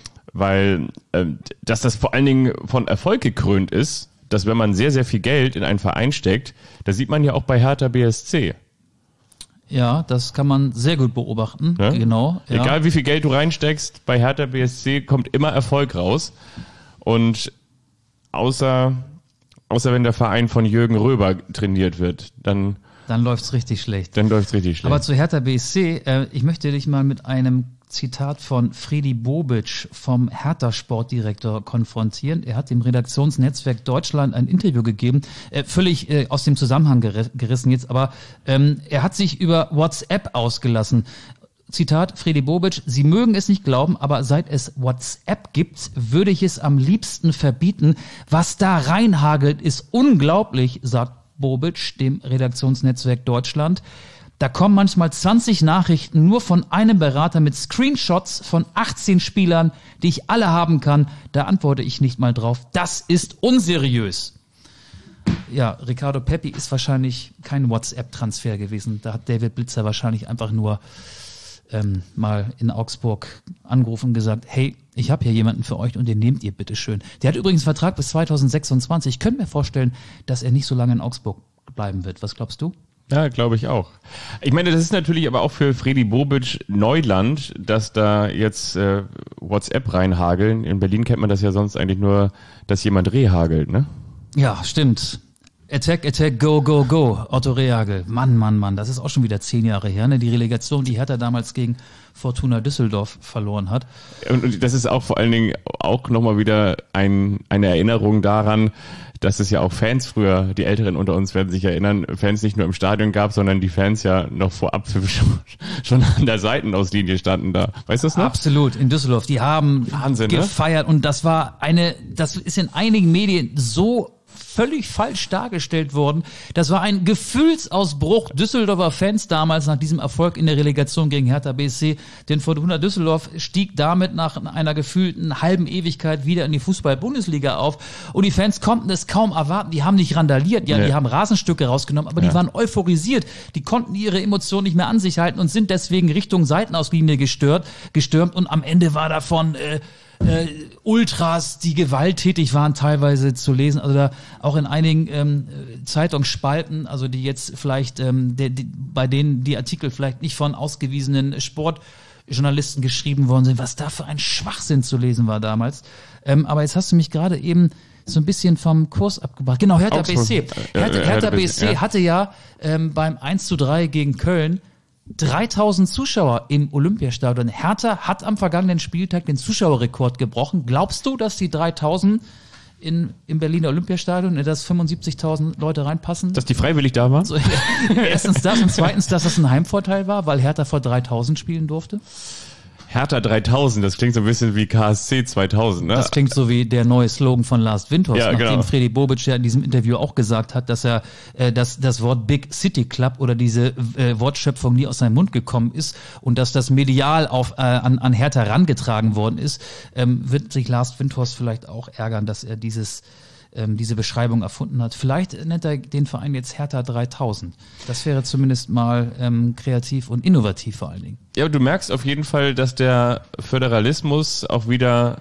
weil äh, dass das vor allen Dingen von Erfolg gekrönt ist, dass wenn man sehr, sehr viel Geld in einen Verein steckt, das sieht man ja auch bei Hertha B S C.
Ja, das kann man sehr gut beobachten,
Ja?
genau. Ja.
Egal wie viel Geld du reinsteckst, bei Hertha B S C kommt immer Erfolg raus. Und außer, außer wenn der Verein von Jürgen Röber trainiert wird, dann,
Dann läuft's richtig schlecht.
dann läuft's richtig schlecht.
Aber zu Hertha B S C, äh, ich möchte dich mal mit einem Zitat von Fredi Bobic vom Hertha-Sportdirektor konfrontieren. Er hat dem Redaktionsnetzwerk Deutschland ein Interview gegeben, äh, völlig äh, aus dem Zusammenhang ger- gerissen jetzt, aber ähm, er hat sich über WhatsApp ausgelassen. Zitat Fredi Bobic: Sie mögen es nicht glauben, aber seit es WhatsApp gibt, würde ich es am liebsten verbieten. Was da reinhagelt, ist unglaublich, sagt Bobic dem Redaktionsnetzwerk Deutschland. Da kommen manchmal zwanzig Nachrichten nur von einem Berater mit Screenshots von achtzehn Spielern, die ich alle haben kann. Da antworte ich nicht mal drauf. Das ist unseriös. Ja, Ricardo Pepi ist wahrscheinlich kein WhatsApp-Transfer gewesen. Da hat David Blitzer wahrscheinlich einfach nur ähm, mal in Augsburg angerufen und gesagt, hey, ich habe hier jemanden für euch und den nehmt ihr bitte schön. Der hat übrigens einen Vertrag bis zweitausendsechsundzwanzig. Ich könnte mir vorstellen, dass er nicht so lange in Augsburg bleiben wird. Was glaubst du?
Ja, glaube ich auch. Ich meine, das ist natürlich aber auch für Fredi Bobic Neuland, dass da jetzt äh, WhatsApp reinhageln. In Berlin kennt man das ja sonst eigentlich nur, dass jemand rehagelt, ne?
Ja, stimmt. Attack, Attack, Go, Go, Go. Otto Rehagel. Mann, Mann, Mann. Das ist auch schon wieder zehn Jahre her, ne? Die Relegation, die Hertha damals gegen Fortuna Düsseldorf verloren hat.
Und, und das ist auch vor allen Dingen auch nochmal wieder ein, eine Erinnerung daran, dass es ja auch Fans früher, die Älteren unter uns werden sich erinnern, Fans nicht nur im Stadion gab, sondern die Fans ja noch vor Abpfiff schon, schon an der Seitenauslinie standen da. Weißt du das noch?
Absolut, in Düsseldorf. Die haben
Wahnsinn,
gefeiert, ne? Und das war eine, das ist in einigen Medien so völlig falsch dargestellt worden. Das war ein Gefühlsausbruch Düsseldorfer Fans damals nach diesem Erfolg in der Relegation gegen Hertha B S C. Denn Fortuna Düsseldorf stieg damit nach einer gefühlten halben Ewigkeit wieder in die Fußball-Bundesliga auf. Und die Fans konnten es kaum erwarten. Die haben nicht randaliert, ja,
nee.
die haben Rasenstücke rausgenommen, aber
ja.
die waren euphorisiert. Die konnten ihre Emotionen nicht mehr an sich halten und sind deswegen Richtung Seitenauslinie gestört, gestürmt. Und am Ende war davon äh, Äh, Ultras, die gewalttätig waren, teilweise zu lesen, also da auch in einigen ähm, Zeitungsspalten, also die jetzt vielleicht, ähm, der, die, bei denen die Artikel vielleicht nicht von ausgewiesenen Sportjournalisten geschrieben worden sind, was da für ein Schwachsinn zu lesen war damals. Ähm, aber jetzt hast du mich gerade eben so ein bisschen vom Kurs abgebracht. Genau, Hertha B S C. Hertha, Hertha B S C hatte ja ähm, beim eins zu drei gegen Köln dreitausend Zuschauer im Olympiastadion. Hertha hat am vergangenen Spieltag den Zuschauerrekord gebrochen. Glaubst du, dass die dreitausend in, im Berliner Olympiastadion, in das fünfundsiebzigtausend Leute reinpassen?
Dass die freiwillig da waren?
So, erstens das und zweitens, dass das ein Heimvorteil war, weil Hertha vor dreitausend spielen durfte?
Hertha dreitausend, das klingt so ein bisschen wie K S C zweitausend, ne?
Das klingt so wie der neue Slogan von Lars Windhorst,
Ja,
nachdem
genau.
Fredi Bobic ja in diesem Interview auch gesagt hat, dass er äh, dass das Wort Big City Club oder diese äh, Wortschöpfung nie aus seinem Mund gekommen ist und dass das medial auf äh, an, an Hertha herangetragen worden ist, ähm, wird sich Lars Windhorst vielleicht auch ärgern, dass er dieses ähm, diese Beschreibung erfunden hat. Vielleicht nennt er den Verein jetzt Hertha dreitausend. Das wäre zumindest mal ähm, kreativ und innovativ vor allen Dingen.
Ja, du merkst auf jeden Fall, dass der Föderalismus auch wieder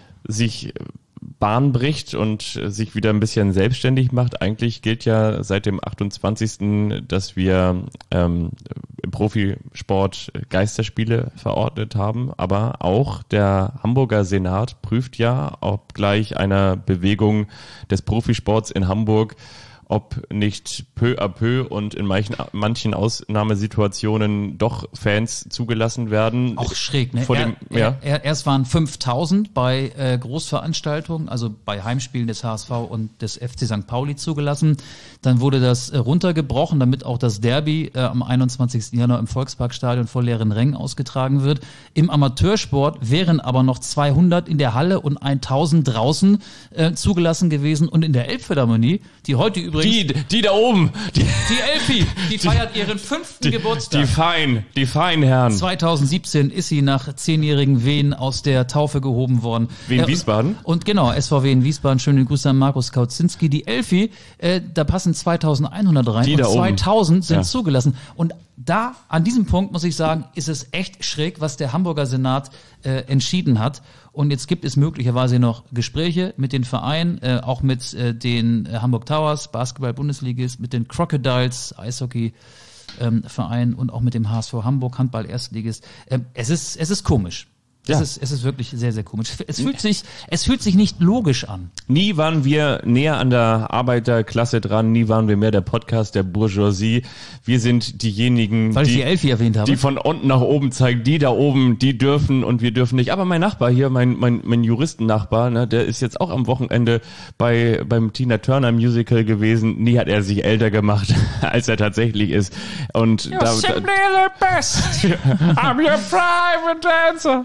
sich Bahn bricht und sich wieder ein bisschen selbstständig macht. Eigentlich gilt ja seit dem achtundzwanzigsten, dass wir ähm, im Profisport Geisterspiele verordnet haben, aber auch der Hamburger Senat prüft ja, ob gleich einer Bewegung des Profisports in Hamburg, ob nicht peu à peu und in manchen, manchen Ausnahmesituationen doch Fans zugelassen werden.
Auch schräg, ne?
Vor
er,
dem, ja.
er, er, erst waren fünftausend bei äh, Großveranstaltungen, also bei Heimspielen des H S V und des F C Sankt Pauli zugelassen. Dann wurde das äh, runtergebrochen, damit auch das Derby äh, am einundzwanzigsten Januar im Volksparkstadion vor leeren Rängen ausgetragen wird. Im Amateursport wären aber noch zweihundert in der Halle und tausend draußen äh, zugelassen gewesen. Und in der Elbphilharmonie, die heute übrigens übrigens.
Die, die da oben. Die,
Die Elfi, die feiert ihren fünften
die,
Geburtstag.
die fein, die feinen Herren.
zweitausendsiebzehn ist sie nach zehnjährigen Wehen aus der Taufe gehoben worden.
Wien
Äh,
Wiesbaden?
Und genau, S V W in Wiesbaden, schöne Grüße an Markus Kautzinski. Die Elfi, äh, da passen zweitausendeinhundert rein
Die
und
da oben.
zweitausend sind
Ja.
zugelassen. Und da, an diesem Punkt muss ich sagen, ist es echt schräg, was der Hamburger Senat äh, entschieden hat. Und jetzt gibt es möglicherweise noch Gespräche mit den Vereinen, äh, auch mit äh, den äh, Hamburg Towers, Basketball-Bundesligist, mit den Crocodiles, Eishockey, ähm, Verein und auch mit dem H S V Hamburg, Handball-Erstligist. Ähm, es ist, es ist komisch. Es
Ja.
ist, es ist wirklich sehr, sehr komisch. Es fühlt sich, es fühlt sich nicht logisch an.
Nie waren wir näher an der Arbeiterklasse dran, nie waren wir mehr der Podcast der Bourgeoisie. Wir sind diejenigen,
Weil ich die
die,
Elfi erwähnt habe.
die von unten nach oben zeigen, die da oben, die dürfen und wir dürfen nicht. Aber mein Nachbar hier, mein, mein, mein Juristennachbar, ne, der ist jetzt auch am Wochenende bei, beim Tina Turner Musical gewesen. Nie hat er sich älter gemacht, als er tatsächlich ist. Und da, da,
the best.
I'm your private dancer.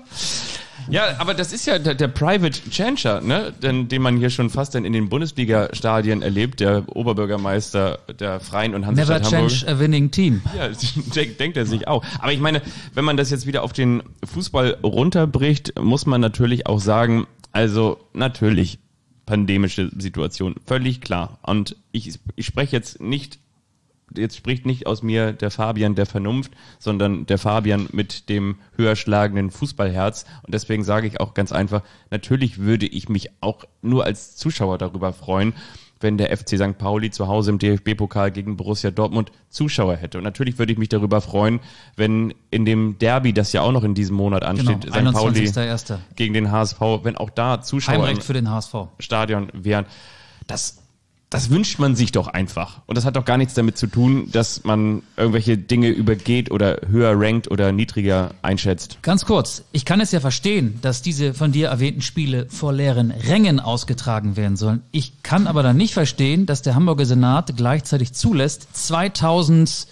Ja, aber das ist ja der, der Private Changer, ne, den, den man hier schon fast dann in den Bundesliga-Stadien erlebt, der Oberbürgermeister der Freien und
Never
Hansestadt Hamburg.
change a winning team.
Ja, denkt, denkt er sich auch. Aber ich meine, wenn man das jetzt wieder auf den Fußball runterbricht, muss man natürlich auch sagen, also natürlich pandemische Situation, völlig klar. Und ich, ich spreche jetzt nicht Jetzt spricht nicht aus mir der Fabian der Vernunft, sondern der Fabian mit dem höher schlagenden Fußballherz. Und deswegen sage ich auch ganz einfach, natürlich würde ich mich auch nur als Zuschauer darüber freuen, wenn der F C Sankt Pauli zu Hause im D F B-Pokal gegen Borussia Dortmund Zuschauer hätte. Und natürlich würde ich mich darüber freuen, wenn in dem Derby, das ja auch noch in diesem Monat ansteht,
Genau,
Sankt Pauli
einundzwanzigster erster
gegen den H S V, wenn auch da Zuschauer
Heimrecht
im
für den H S V.
Stadion wären. Das Das wünscht man sich doch einfach. Und das hat doch gar nichts damit zu tun, dass man irgendwelche Dinge übergeht oder höher rankt oder niedriger einschätzt.
Ganz kurz, ich kann es ja verstehen, dass diese von dir erwähnten Spiele vor leeren Rängen ausgetragen werden sollen. Ich kann aber dann nicht verstehen, dass der Hamburger Senat gleichzeitig zulässt, zweitausend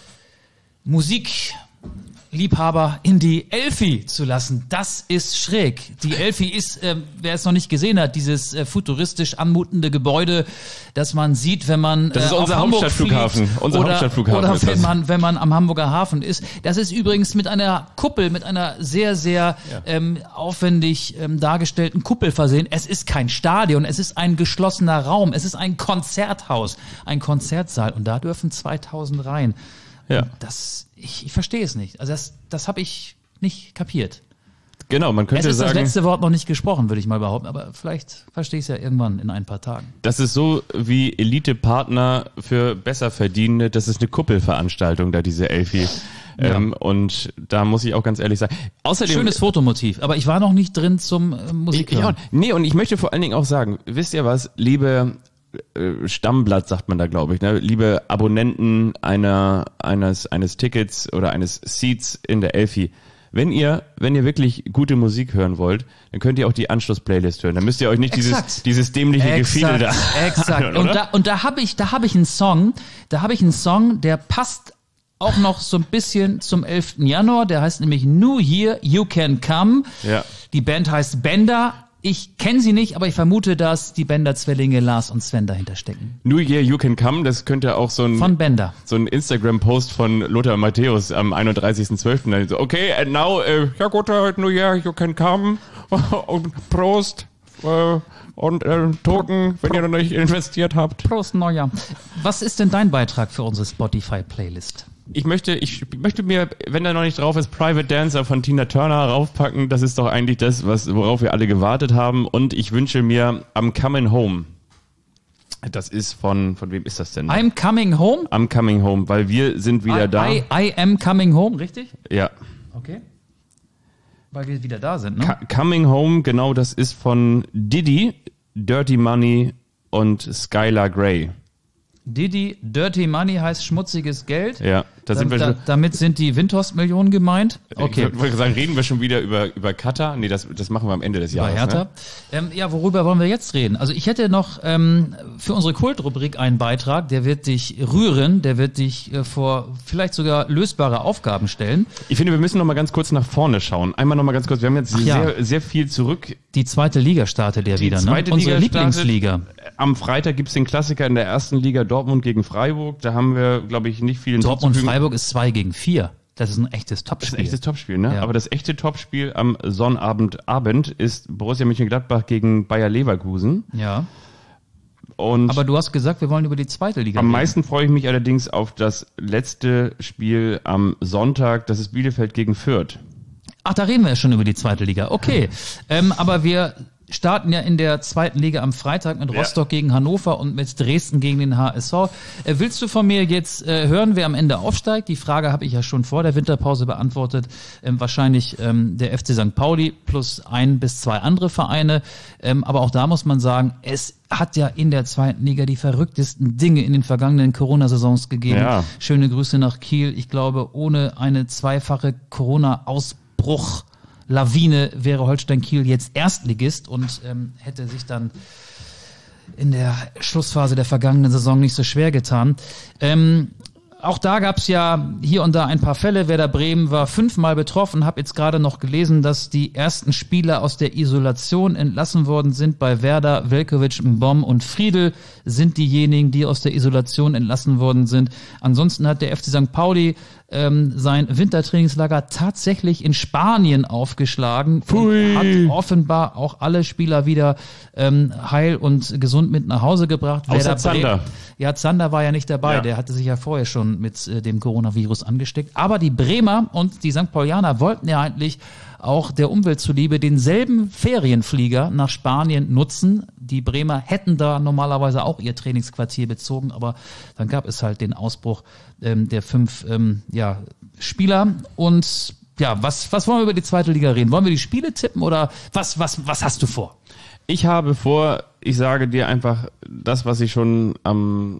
Musikliebhaber in die Elfi zu lassen. Das ist schräg. Die Elfi ist, äh, wer es noch nicht gesehen hat, dieses äh, futuristisch anmutende Gebäude, das man sieht, wenn man
Das ist
äh, auf
unser
Hamburg
Hauptstadtflughafen.
fliegt
Unser
oder,
Hauptstadtflughafen
oder
ist
wenn
das.
man wenn man am Hamburger Hafen ist. Das ist übrigens mit einer Kuppel, mit einer sehr, sehr
Ja.
ähm, aufwendig ähm, dargestellten Kuppel versehen. Es ist kein Stadion, es ist ein geschlossener Raum, es ist ein Konzerthaus, ein Konzertsaal und da dürfen zweitausend rein.
Ja.
Das, ich, ich verstehe es nicht. Also das, das habe ich nicht kapiert.
Genau, man
Es
könnte
ist das
sagen,
letzte Wort noch nicht gesprochen, würde ich mal behaupten, aber vielleicht verstehe ich es ja irgendwann in ein paar Tagen.
das ist so wie Elite-Partner für Besserverdienende. Das ist eine Kuppelveranstaltung, da diese Elfi.
Ja.
Ähm, und da muss ich auch ganz ehrlich sagen. Außerdem,
Schönes Fotomotiv, aber ich war noch nicht drin zum äh,
ich,
Musik
ich auch,
hören.
nee, und ich möchte vor allen Dingen auch sagen, wisst ihr was, liebe äh, Stammblatt, sagt man da, glaube ich, ne? Liebe Abonnenten einer, eines, eines Tickets oder eines Seats in der Elfi. Wenn ihr, wenn ihr wirklich gute Musik hören wollt, dann könnt ihr auch die Anschluss-Playlist hören. Dann müsst ihr euch nicht dieses,
Exakt.
dieses dämliche Gefiedel da
Exakt.
anhören,
Und
oder?
da, und da habe ich, da habe ich einen Song, da habe ich einen Song, der passt auch noch so ein bisschen zum elften Januar. Der heißt nämlich New Year, You Can Come.
Ja.
Die Band heißt Bender. Ich kenne sie nicht, aber ich vermute, dass die Bender-Zwillinge Lars und Sven dahinter stecken.
New Year You Can Come, das könnte auch so ein,
Von Bender.
so ein Instagram-Post von Lothar Matthäus am einunddreißigsten zwölften So, okay, and now, äh, ja gut, uh, New Year You Can Come und Prost äh, und äh, Token, wenn ihr noch nicht investiert habt.
Prost Neujahr. Was ist denn dein Beitrag für unsere Spotify-Playlist?
Ich möchte, ich möchte mir, wenn da noch nicht drauf ist, Private Dancer von Tina Turner raufpacken. Das ist doch eigentlich das, was, worauf wir alle gewartet haben. Und ich wünsche mir I'm Coming Home. Das ist von, von wem ist das denn?
I'm Coming Home?
I'm Coming Home, weil wir sind wieder
I,
da.
I, I am coming home, richtig?
Ja.
Okay. Weil wir wieder da sind, ne?
Co- Coming Home, genau, das ist von Diddy, Dirty Money und Skylar Grey.
Diddy, Dirty Money heißt schmutziges Geld.
Ja, da sind wir
da,
schon.
damit sind die Windhorst-Millionen gemeint. Okay.
Ich wollte sagen, reden wir schon wieder über, über Katar? Nee, das, das machen wir am Ende des
Über
Jahres.
Hertha.
Ne?
Ähm, ja, worüber wollen wir jetzt reden? Also ich hätte noch ähm, für unsere Kultrubrik einen Beitrag, der wird dich rühren, der wird dich äh, vor vielleicht sogar lösbare Aufgaben stellen.
Ich finde, wir müssen noch mal ganz kurz nach vorne schauen. Einmal noch mal ganz kurz. Wir haben jetzt
ja.
sehr, sehr viel zurück.
Die zweite Liga startet ja wieder,
zweite
ne? Unsere
Liga startet.
Lieblingsliga.
am Freitag gibt's den Klassiker in der ersten Liga Dortmund gegen Freiburg. Da haben wir, glaube ich, nicht viel hinzuzufügen.
Dortmund-Freiburg ist zwei gegen vier. Das ist ein echtes Topspiel.
Das ist ein echtes Topspiel, ne?
Ja.
Aber das echte Topspiel am Sonnabendabend ist Borussia Mönchengladbach gegen Bayer Leverkusen.
Ja.
Und
Aber du hast gesagt, wir wollen über die zweite Liga
am
reden.
meisten freue ich mich allerdings auf das letzte Spiel am Sonntag. Das ist Bielefeld gegen Fürth.
Ach, da reden wir ja schon über die zweite Liga. Okay. ähm, aber wir starten ja in der zweiten Liga am Freitag mit Rostock ja. gegen Hannover und mit Dresden gegen den H S V. Äh, willst du von mir jetzt äh, hören, wer am Ende aufsteigt? Die Frage habe ich ja schon vor der Winterpause beantwortet. Ähm, wahrscheinlich ähm, der F C Sankt Pauli plus ein bis zwei andere Vereine. Ähm, aber auch da muss man sagen, es hat ja in der zweiten Liga die verrücktesten Dinge in den vergangenen Corona-Saisons gegeben.
Ja.
Schöne Grüße nach Kiel. Ich glaube, ohne eine zweifache Corona-Ausbruch Lawine wäre Holstein Kiel jetzt Erstligist und ähm, hätte sich dann in der Schlussphase der vergangenen Saison nicht so schwer getan. Ähm, auch da gab es ja hier und da ein paar Fälle. Werder Bremen war fünfmal betroffen. Habe jetzt gerade noch gelesen, dass die ersten Spieler aus der Isolation entlassen worden sind. Bei Werder, Veljkovic, Mbom und Friedl sind diejenigen, die aus der Isolation entlassen worden sind. Ansonsten hat der F C Sankt Pauli ähm, sein Wintertrainingslager tatsächlich in Spanien aufgeschlagen und hat offenbar auch alle Spieler wieder ähm, heil und gesund mit nach Hause gebracht.
Außer
Werder
Zander.
Bremen, ja, Zander war ja nicht dabei,
Ja.
der hatte sich ja vorher schon mit äh, dem Coronavirus angesteckt. Aber die Bremer und die Sankt Paulianer wollten ja eigentlich auch der Umwelt zuliebe denselben Ferienflieger nach Spanien nutzen. Die Bremer hätten da normalerweise auch ihr Trainingsquartier bezogen, aber dann gab es halt den Ausbruch ähm, der fünf ähm, ja, Spieler. Und ja, was, was wollen wir über die zweite Liga reden? Wollen wir die Spiele tippen oder was, was, was hast du vor?
Ich habe vor, ich sage dir einfach das, was ich schon am,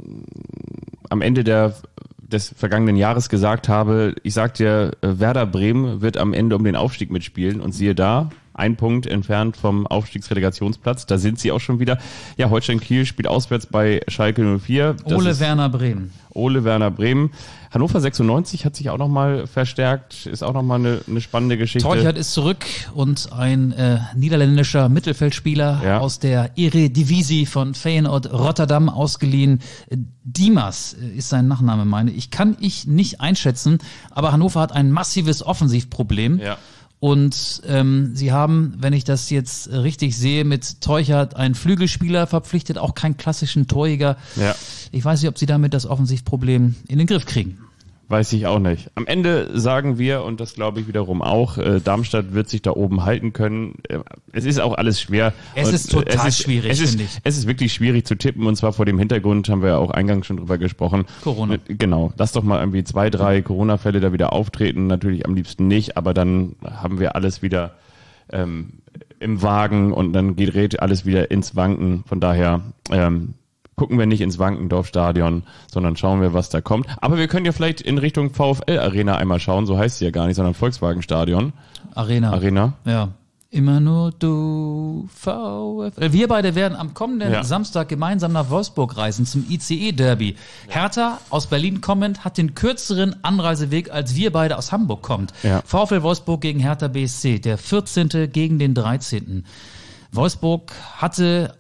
am Ende der, des vergangenen Jahres gesagt habe. Ich sag dir, Werder Bremen wird am Ende um den Aufstieg mitspielen und siehe da, ein Punkt entfernt vom Aufstiegsrelegationsplatz. Da sind sie auch schon wieder. Ja, Holstein Kiel spielt auswärts bei Schalke null vier. Das
Ole
ist
Werner Bremen.
Ole Werner Bremen. Hannover sechsundneunzig hat sich auch nochmal verstärkt, ist auch nochmal eine, eine spannende Geschichte.
Teuchert ist zurück und ein äh, niederländischer Mittelfeldspieler
Ja.
aus der Eredivisie von Feyenoord Rotterdam ausgeliehen. Äh, Dimas äh, ist sein Nachname, meine ich. Kann ich nicht einschätzen, aber Hannover hat ein massives Offensivproblem.
Ja.
Und ähm, sie haben, wenn ich das jetzt richtig sehe, mit Teuchert einen Flügelspieler verpflichtet, auch keinen klassischen Torjäger.
Ja.
Ich weiß nicht, ob sie damit das Offensivproblem in den Griff kriegen.
Weiß ich auch nicht. Am Ende sagen wir, und das glaube ich wiederum auch, äh, Darmstadt wird sich da oben halten können. Äh, es ist auch alles schwer.
Es
Und,
ist total
äh, es ist,
schwierig,
es ist,
finde ich.
Es ist wirklich schwierig zu tippen und zwar vor dem Hintergrund, haben wir ja auch eingangs schon drüber gesprochen.
Corona.
Äh, Genau. Lass doch mal irgendwie zwei, drei Corona-Fälle da wieder auftreten. Natürlich am liebsten nicht, aber dann haben wir alles wieder ähm, im Wagen und dann gerät alles wieder ins Wanken. Von daher ähm, gucken wir nicht ins Wankendorf-Stadion, sondern schauen wir, was da kommt. Aber wir können ja vielleicht in Richtung VfL Arena einmal schauen, so heißt sie ja gar nicht, sondern Volkswagen-Stadion.
Arena.
Arena.
Ja. Immer nur du, VfL. Wir beide werden am kommenden
Ja.
Samstag gemeinsam nach Wolfsburg reisen zum I C E-Derby. Hertha aus Berlin kommend hat den kürzeren Anreiseweg, als wir beide aus Hamburg kommt.
Ja.
VfL Wolfsburg gegen Hertha B S C, der vierzehnte gegen den dreizehnten Wolfsburg hatte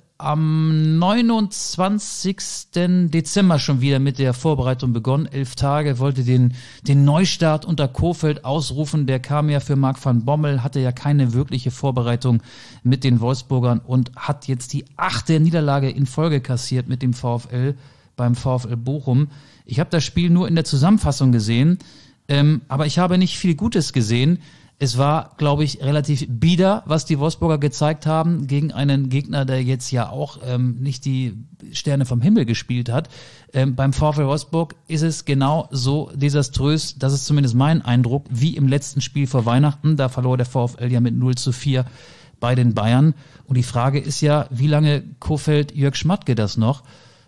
am neunundzwanzigsten Dezember schon wieder mit der Vorbereitung begonnen. Elf Tage, wollte den, den Neustart unter Kohfeldt ausrufen. Der kam ja für Marc van Bommel, hatte ja keine wirkliche Vorbereitung mit den Wolfsburgern und hat jetzt die achte Niederlage in Folge kassiert mit dem VfL beim VfL Bochum. Ich habe das Spiel nur in der Zusammenfassung gesehen, ähm, aber ich habe nicht viel Gutes gesehen. Es war, glaube ich, relativ bieder, was die Wolfsburger gezeigt haben gegen einen Gegner, der jetzt ja auch ähm, nicht die Sterne vom Himmel gespielt hat. Ähm, beim VfL Wolfsburg ist es genau so desaströs, das ist zumindest mein Eindruck, wie im letzten Spiel vor Weihnachten. Da verlor der VfL ja mit null zu vier bei den Bayern. Und die Frage ist ja, wie lange Kohfeldt Jörg Schmatke das noch?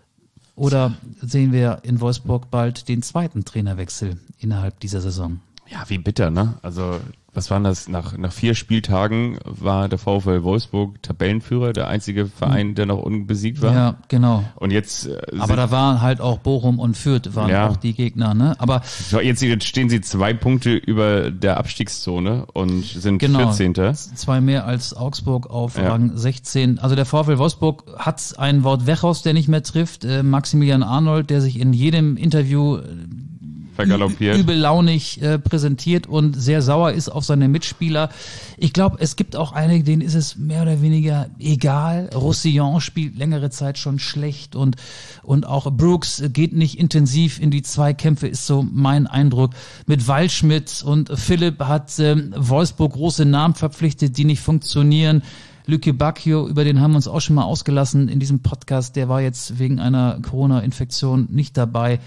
Oder sehen wir in Wolfsburg bald den zweiten Trainerwechsel innerhalb dieser Saison?
Ja, wie bitter, ne? Also was waren das, nach, nach vier Spieltagen war der VfL Wolfsburg Tabellenführer, der einzige Verein, der noch unbesiegt war.
Ja, genau.
Und jetzt, äh,
aber da waren halt auch Bochum und Fürth waren
Ja.
auch die Gegner, ne? Aber
jetzt, jetzt stehen sie zwei Punkte über der Abstiegszone und sind
genau,
vierzehnter.
Zwei mehr als Augsburg auf
Ja.
Rang sechzehn. Also der VfL Wolfsburg hat einen Wout Weghorst, der nicht mehr trifft, äh, Maximilian Arnold, der sich in jedem Interview
Vergaloppiert.
übel launig äh, präsentiert und sehr sauer ist auf seine Mitspieler. Ich glaube, es gibt auch einige, denen ist es mehr oder weniger egal. Roussillon spielt längere Zeit schon schlecht und und auch Brooks geht nicht intensiv in die Zweikämpfe, ist so mein Eindruck. Mit Waldschmidt und Philipp hat ähm, Wolfsburg große Namen verpflichtet, die nicht funktionieren. Lücke Bacchio, über den haben wir uns auch schon mal ausgelassen in diesem Podcast, der war jetzt wegen einer Corona-Infektion nicht dabei.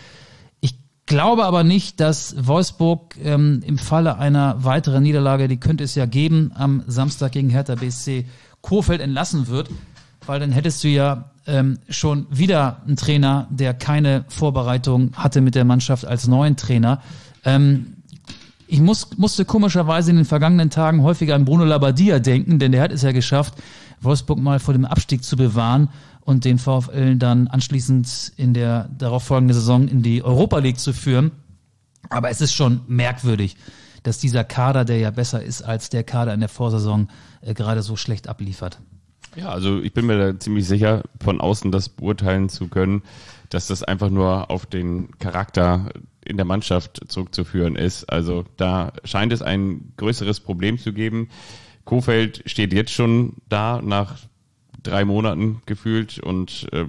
Ich glaube aber nicht, dass Wolfsburg ähm, im Falle einer weiteren Niederlage, die könnte es ja geben, am Samstag gegen Hertha B S C Kohfeldt entlassen wird, weil dann hättest du ja ähm, schon wieder einen Trainer, der keine Vorbereitung hatte mit der Mannschaft als neuen Trainer. Ähm, ich muss, musste komischerweise in den vergangenen Tagen häufiger an Bruno Labbadia denken, denn der hat es ja geschafft, Wolfsburg mal vor dem Abstieg zu bewahren und den VfL dann anschließend in der darauffolgenden Saison in die Europa League zu führen. Aber es ist schon merkwürdig, dass dieser Kader, der ja besser ist als der Kader in der Vorsaison, äh, gerade so schlecht abliefert.
Ja, also ich bin mir da ziemlich sicher, von außen das beurteilen zu können, dass das einfach nur auf den Charakter in der Mannschaft zurückzuführen ist. Also da scheint es ein größeres Problem zu geben. Kohfeldt steht jetzt schon da nach drei Monaten gefühlt und äh,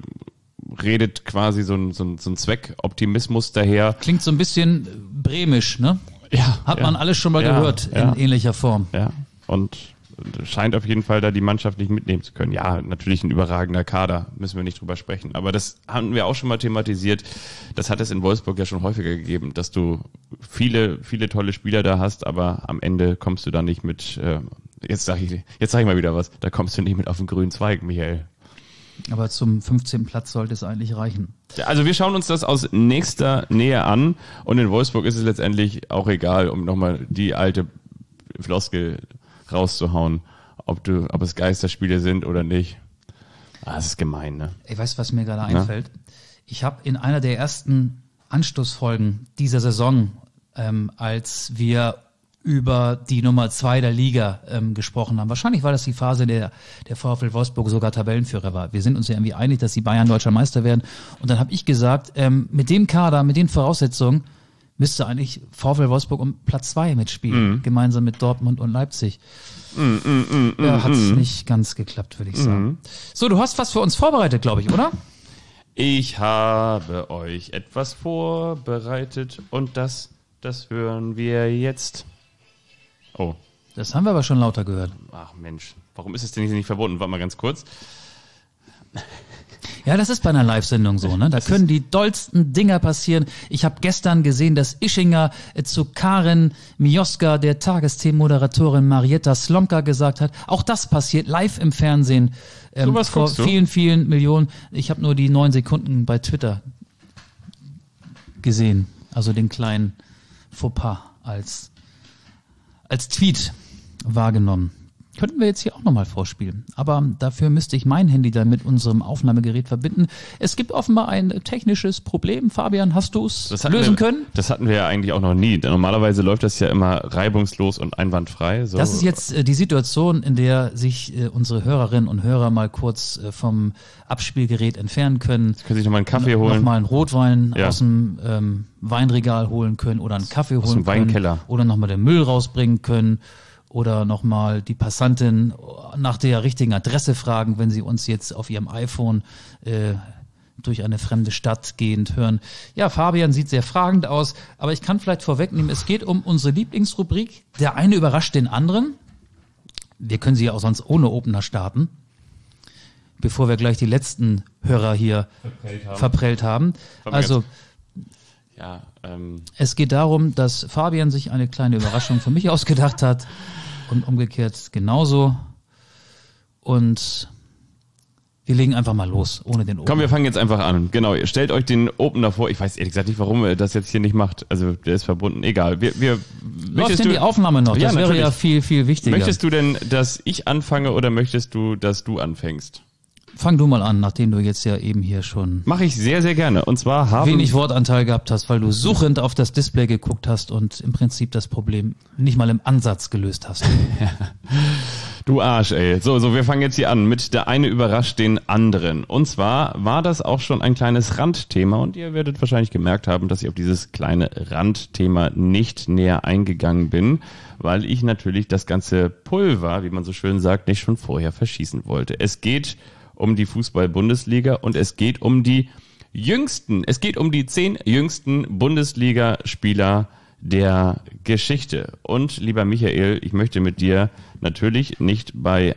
redet quasi so ein, so ein, so ein Zweckoptimismus daher.
Klingt so ein bisschen bremisch, ne?
Ja.
Hat
ja.
man alles schon mal
ja,
gehört
ja.
in ähnlicher Form.
Ja, und scheint auf jeden Fall da die Mannschaft nicht mitnehmen zu können. Ja, natürlich ein überragender Kader, müssen wir nicht drüber sprechen. Aber das haben wir auch schon mal thematisiert. Das hat es in Wolfsburg ja schon häufiger gegeben, dass du viele, viele tolle Spieler da hast, aber am Ende kommst du da nicht mit, äh, jetzt sag ich, jetzt sag ich mal wieder was, da kommst du nicht mit auf den grünen Zweig, Michael.
Aber zum fünfzehnten Platz sollte es eigentlich reichen.
Also wir schauen uns das aus nächster Nähe an und in Wolfsburg ist es letztendlich auch egal, um nochmal die alte Floskel rauszuhauen, ob du, ob es Geisterspiele sind oder nicht. Ah, das ist gemein, ne?
Ich weiß, was mir gerade einfällt. Ja? Ich habe in einer der ersten Anstoßfolgen dieser Saison, ähm, als wir über die Nummer zwei der Liga ähm, gesprochen haben. Wahrscheinlich war das die Phase, der der VfL Wolfsburg sogar Tabellenführer war. Wir sind uns ja irgendwie einig, dass die Bayern deutscher Meister werden. Und dann habe ich gesagt, ähm, mit dem Kader, mit den Voraussetzungen müsste eigentlich VfL Wolfsburg um Platz zwei mitspielen, mhm. gemeinsam mit Dortmund und Leipzig.
Mm, mm, mm,
ja, hat
mm.
nicht ganz geklappt, würde ich sagen. Mm. So, du hast was für uns vorbereitet, glaube ich, oder?
Ich habe euch etwas vorbereitet und das, das hören wir jetzt. Oh.
Das haben wir aber schon lauter gehört.
Ach Mensch, warum ist es denn nicht verboten? Warte mal ganz kurz.
Ja, das ist bei einer Live-Sendung so, ne? Da das können die dollsten Dinger passieren. Ich habe gestern gesehen, dass Ischinger äh, zu Karin Mioska, der Tagesthemenmoderatorin Marietta Slomka, gesagt hat, auch das passiert live im Fernsehen ähm,
so was
vor vielen, vielen Millionen. Ich habe nur die neun Sekunden bei Twitter gesehen, also den kleinen Fauxpas als als Tweet wahrgenommen. Könnten wir jetzt hier auch nochmal vorspielen. Aber dafür müsste ich mein Handy dann mit unserem Aufnahmegerät verbinden. Es gibt offenbar ein technisches Problem. Fabian, hast du es lösen
wir,
können?
Das hatten wir ja eigentlich auch noch nie. Normalerweise läuft das ja immer reibungslos und einwandfrei. So.
Das ist jetzt äh, die Situation, in der sich äh, unsere Hörerinnen und Hörer mal kurz äh, vom Abspielgerät entfernen können.
Jetzt können Sie sich nochmal einen Kaffee holen.
Nochmal einen Rotwein
ja.
aus dem ähm, Weinregal holen können oder einen Kaffee holen
aus dem
können.
Weinkeller.
Oder nochmal den Müll rausbringen können. Oder nochmal die Passantin nach der richtigen Adresse fragen, wenn sie uns jetzt auf ihrem iPhone äh, durch eine fremde Stadt gehend hören. Ja, Fabian sieht sehr fragend aus, aber ich kann vielleicht vorwegnehmen, es geht um unsere Lieblingsrubrik. Der eine überrascht den anderen. Wir können sie ja auch sonst ohne Opener starten, bevor wir gleich die letzten Hörer hier verprellt haben. Verprellt haben. Also
ja, ähm.
es geht darum, dass Fabian sich eine kleine Überraschung für mich ausgedacht hat. Und umgekehrt genauso. Und Wir legen einfach mal los, ohne den Opener.
Komm, wir fangen jetzt einfach an. Genau, ihr stellt euch den Opener vor. Ich weiß ehrlich gesagt nicht, warum er das jetzt hier nicht macht. Also der ist verbunden. Egal. Wir, wir,
Läuft denn die Aufnahme noch?
Ja,
Das wäre
natürlich.
ja viel, viel wichtiger.
Möchtest du denn, dass ich anfange oder möchtest du, dass du anfängst?
Fang du mal an, nachdem du jetzt ja eben hier schon
Mache ich sehr, sehr gerne. Und zwar haben...
wenig Wortanteil gehabt hast, weil du suchend auf das Display geguckt hast und im Prinzip das Problem nicht mal im Ansatz gelöst hast.
Du Arsch, ey. So, so, wir fangen jetzt hier an mit der eine überrascht den anderen. Und zwar war das auch schon ein kleines Randthema und ihr werdet wahrscheinlich gemerkt haben, dass ich auf dieses kleine Randthema nicht näher eingegangen bin, weil ich natürlich das ganze Pulver, wie man so schön sagt, nicht schon vorher verschießen wollte. Es geht um die Fußball-Bundesliga und es geht um die jüngsten, es geht um die zehn jüngsten Bundesligaspieler der Geschichte. Und lieber Michael, ich möchte mit dir natürlich nicht bei,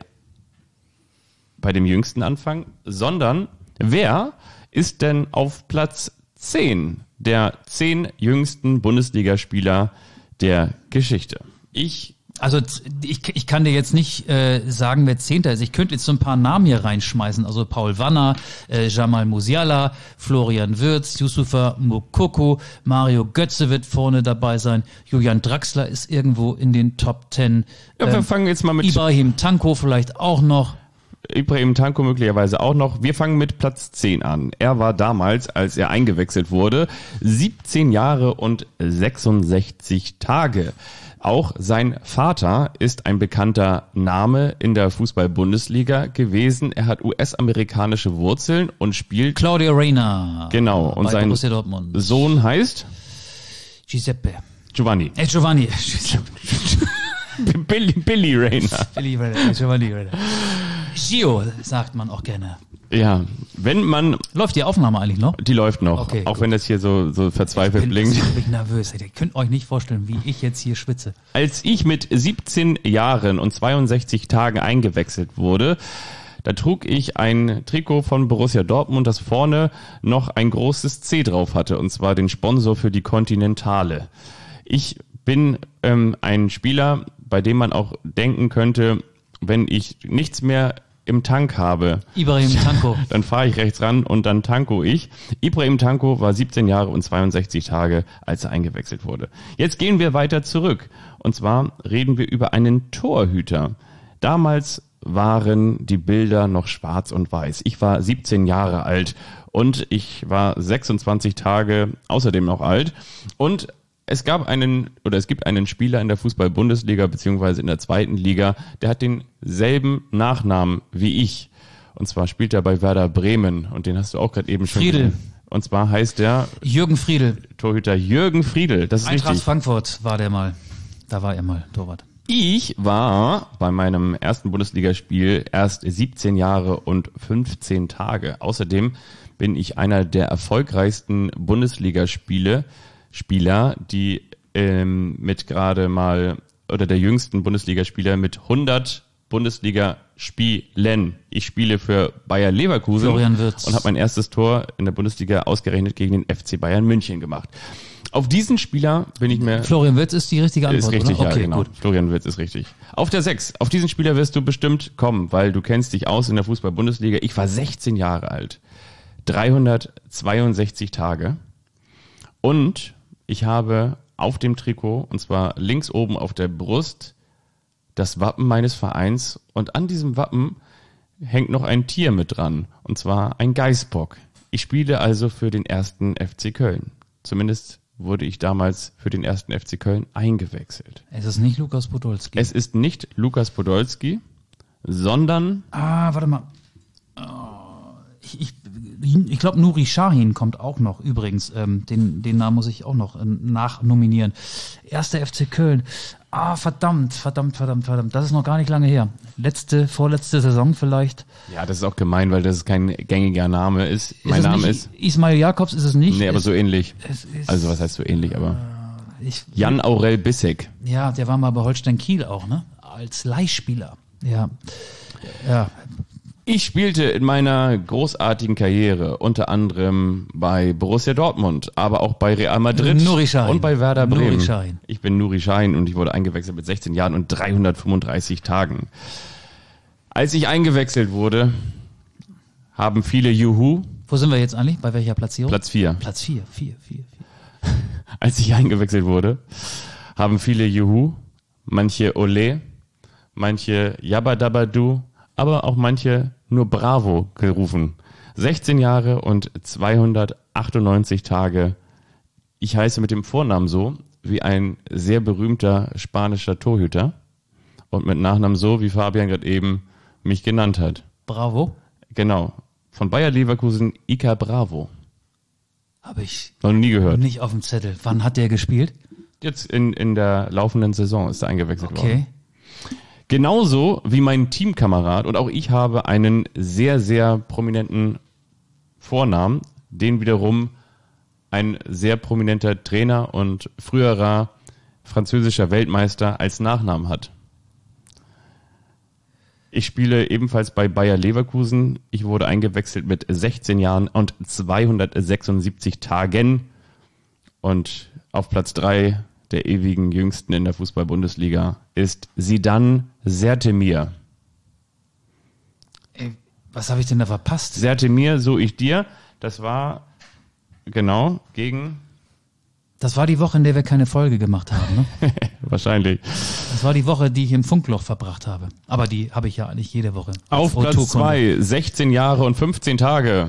bei dem Jüngsten anfangen, sondern wer ist denn auf Platz zehn der zehn jüngsten Bundesligaspieler der Geschichte? Ich
Also ich, ich kann dir jetzt nicht äh, sagen, wer Zehnter ist. Ich könnte jetzt so ein paar Namen hier reinschmeißen. Also Paul Wanner, äh, Jamal Musiala, Florian Wirtz, Yusufa Moukoko, Mario Götze wird vorne dabei sein. Julian Draxler ist irgendwo in den Top Ten.
Ja, wir fangen jetzt mal mit
Ibrahim Tanko vielleicht auch noch.
Ibrahim Tanko möglicherweise auch noch. Wir fangen mit Platz zehn an. Er war damals, als er eingewechselt wurde, siebzehn Jahre und sechsundsechzig Tage. Auch sein Vater ist ein bekannter Name in der Fußball-Bundesliga gewesen. Er hat U S-amerikanische Wurzeln und spielt...
Claudio Reyna.
Genau. Und
bei
sein
Borussia Dortmund.
Sohn heißt?
Giuseppe.
Giovanni.
Äh, Giovanni.
Billy, Billy Reyna.
Billy Reyna. Giovanni Reyna. Gio, sagt man auch gerne.
Ja, wenn man...
Läuft die Aufnahme eigentlich noch?
Die läuft noch,
Okay,
auch
gut.
wenn das hier so, so verzweifelt
Ich bin
blinkt.
wirklich nervös. Ihr könnt euch nicht vorstellen, wie ich jetzt hier schwitze.
Als ich mit siebzehn Jahren und zweiundsechzig Tagen eingewechselt wurde, da trug ich ein Trikot von Borussia Dortmund, das vorne noch ein großes C drauf hatte, und zwar den Sponsor für die Continentale. Ich bin ähm, ein Spieler, bei dem man auch denken könnte, wenn ich nichts mehr im Tank habe,
Ibrahim Tanko.
dann fahre ich rechts ran und dann tanko ich. Ibrahim Tanko war siebzehn Jahre und zweiundsechzig Tage, als er eingewechselt wurde. Jetzt gehen wir weiter zurück. Und zwar reden wir über einen Torhüter. Damals waren die Bilder noch schwarz und weiß. Ich war siebzehn Jahre alt und ich war sechsundzwanzig Tage außerdem noch alt. Und es gab einen, oder es gibt einen Spieler in der Fußball-Bundesliga beziehungsweise in der zweiten Liga, der hat denselben Nachnamen wie ich. Und zwar spielt er bei Werder Bremen und den hast du auch gerade eben schon
Friedel.
gesehen. Und zwar heißt der
Jürgen Friedel.
Torhüter Jürgen Friedel. Das ist
Eintracht
richtig.
Frankfurt war der mal. Da war er mal Torwart.
Ich war bei meinem ersten Bundesligaspiel erst siebzehn Jahre und fünfzehn Tage. Außerdem bin ich einer der erfolgreichsten Bundesligaspiele Spieler, die ähm, mit gerade mal, oder der jüngsten Bundesligaspieler mit hundert Bundesligaspielen. Ich spiele für Bayer Leverkusen
Florian Wirtz.
und habe mein erstes Tor in der Bundesliga ausgerechnet gegen den F C Bayern München gemacht. Auf diesen Spieler bin ich mir...
Florian Wirtz ist die richtige Antwort,
Ist richtig,
oder?
ja,
Okay,
genau.
gut.
Florian Wirtz ist richtig. Auf der sechs, auf diesen Spieler wirst du bestimmt kommen, weil du kennst dich aus in der Fußball-Bundesliga. Ich war sechzehn Jahre alt, dreihundertzweiundsechzig Tage und ich habe auf dem Trikot, und zwar links oben auf der Brust, das Wappen meines Vereins und an diesem Wappen hängt noch ein Tier mit dran, und zwar ein Geißbock. Ich spiele also für den ersten F C Köln. Zumindest wurde ich damals für den ersten F C Köln eingewechselt.
Es ist nicht Lukas Podolski.
Es ist nicht Lukas Podolski, sondern
ah, warte mal. Oh, ich ich, ich glaube, Nuri Sahin kommt auch noch übrigens. Ähm, den, den Namen muss ich auch noch äh, nachnominieren. Erster F C Köln. Ah, verdammt, verdammt, verdammt, verdammt. Das ist noch gar nicht lange her. Letzte, vorletzte Saison vielleicht.
ja, das ist auch gemein, weil das kein gängiger Name ist.
Ist
Mein
es
Name
nicht,
ist,
Ismail Jakobs ist es nicht.
nee, aber
es,
so ähnlich.
es ist,
Also was heißt so ähnlich, aber
ich,
Jan Aurel Bissek.
Ja, der war mal bei Holstein Kiel auch, ne? Als Leihspieler. Ja. Ja.
Ich spielte in meiner großartigen Karriere unter anderem bei Borussia Dortmund, aber auch bei Real Madrid
Nuri Sahin.
und bei Werder Bremen.
Nuri Sahin.
Ich bin Nuri Sahin und ich wurde eingewechselt mit sechzehn Jahren und dreihundertfünfunddreißig Tagen. Als ich eingewechselt wurde, haben viele Juhu.
Wo sind wir jetzt eigentlich? Bei welcher Platzierung?
Platz vier.
Platz vier, vier, vier, vier.
Als ich eingewechselt wurde, haben viele Juhu, manche Ole, manche Yabba-Dabba-Du, aber auch manche nur Bravo gerufen. sechzehn Jahre und zweihundertachtundneunzig Tage. Ich heiße mit dem Vornamen so wie ein sehr berühmter spanischer Torhüter und mit Nachnamen so, wie Fabian gerade eben mich genannt hat.
Bravo.
Genau. Von Bayer Leverkusen, Iker Bravo.
Habe ich
Noch nie gehört.
nicht auf dem Zettel. Wann hat der gespielt?
Jetzt in, in der laufenden Saison ist er eingewechselt worden.
Okay.
Genauso wie mein Teamkamerad und auch ich habe einen sehr, sehr prominenten Vornamen, den wiederum ein sehr prominenter Trainer und früherer französischer Weltmeister als Nachnamen hat. Ich spiele ebenfalls bei Bayer Leverkusen. Ich wurde eingewechselt mit sechzehn Jahren und zweihundertsechsundsiebzig Tagen. Und auf Platz drei der ewigen Jüngsten in der Fußball-Bundesliga ist Zidane Sertemir.
Ey, was habe ich denn da verpasst?
Sertemir, so ich dir. Das war genau gegen...
Das war die Woche, in der wir keine Folge gemacht haben, ne?
Wahrscheinlich.
Das war die Woche, die ich im Funkloch verbracht habe. Aber die habe ich ja eigentlich jede Woche.
Auf Platz zwei, sechzehn Jahre und fünfzehn Tage.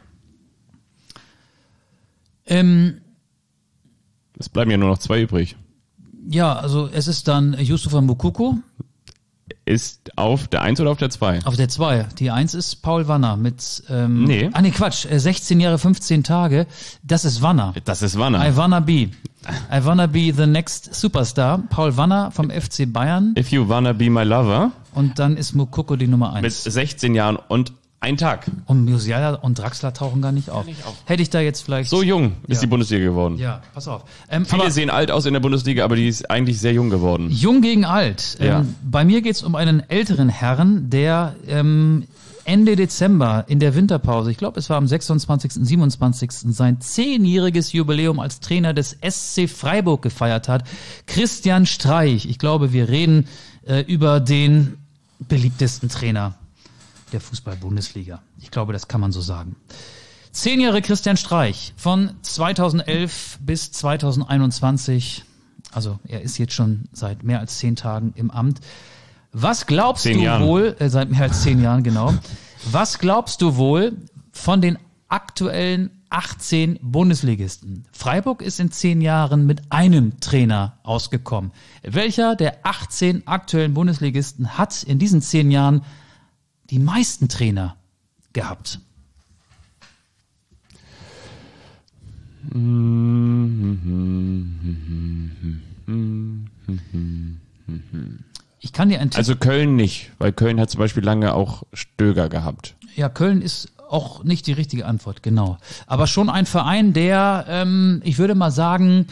Ähm,
Es bleiben ja nur noch zwei übrig.
ja, also es ist dann Yusufa Moukoko
Ist auf der eins oder auf der zwei?
auf der zwei. Die eins ist Paul Wanner mit, ähm,
Nee.
ah nee, Quatsch, äh, sechzehn Jahre, fünfzehn Tage. Das ist Wanner.
Das ist Wanner.
I wanna be. I wanna be the next superstar. Paul Wanner vom F C Bayern.
If you wanna be my lover.
Und dann ist Moukoko die Nummer
Mit
eins.
sechzehn Jahren und ein Tag.
Und Musiala und Draxler tauchen gar nicht auf. Hätte ich da jetzt vielleicht...
So jung ist
Ja.
die Bundesliga geworden.
Ja, pass auf. Ähm,
Viele
aber
sehen alt aus in der Bundesliga, aber die ist eigentlich sehr jung geworden.
jung gegen alt.
Ja.
Ähm, bei mir geht's um einen älteren Herrn, der ähm, Ende Dezember in der Winterpause, ich glaube es war am sechsundzwanzigsten, siebenundzwanzigsten sein zehnjähriges Jubiläum als Trainer des S C Freiburg gefeiert hat. Christian Streich. Ich glaube, wir reden äh, über den beliebtesten Trainer der Fußball-Bundesliga. Ich glaube, das kann man so sagen. Zehn Jahre Christian Streich, von zweitausendelf bis zweitausendeinundzwanzig. Also er ist jetzt schon seit mehr als zehn Tagen im Amt. Was glaubst
Zehn
du
Jahren.
wohl, äh, seit mehr als zehn Jahren, genau. Was glaubst du wohl von den aktuellen achtzehn Bundesligisten? Freiburg ist in zehn Jahren mit einem Trainer ausgekommen. Welcher der achtzehn aktuellen Bundesligisten hat in diesen zehn Jahren die meisten Trainer gehabt? Ich kann dir einen Tipp.
Also Köln nicht, weil Köln hat zum Beispiel lange auch Stöger gehabt.
Ja, Köln ist auch nicht die richtige Antwort, genau. Aber schon ein Verein, der, ähm, ich würde mal sagen,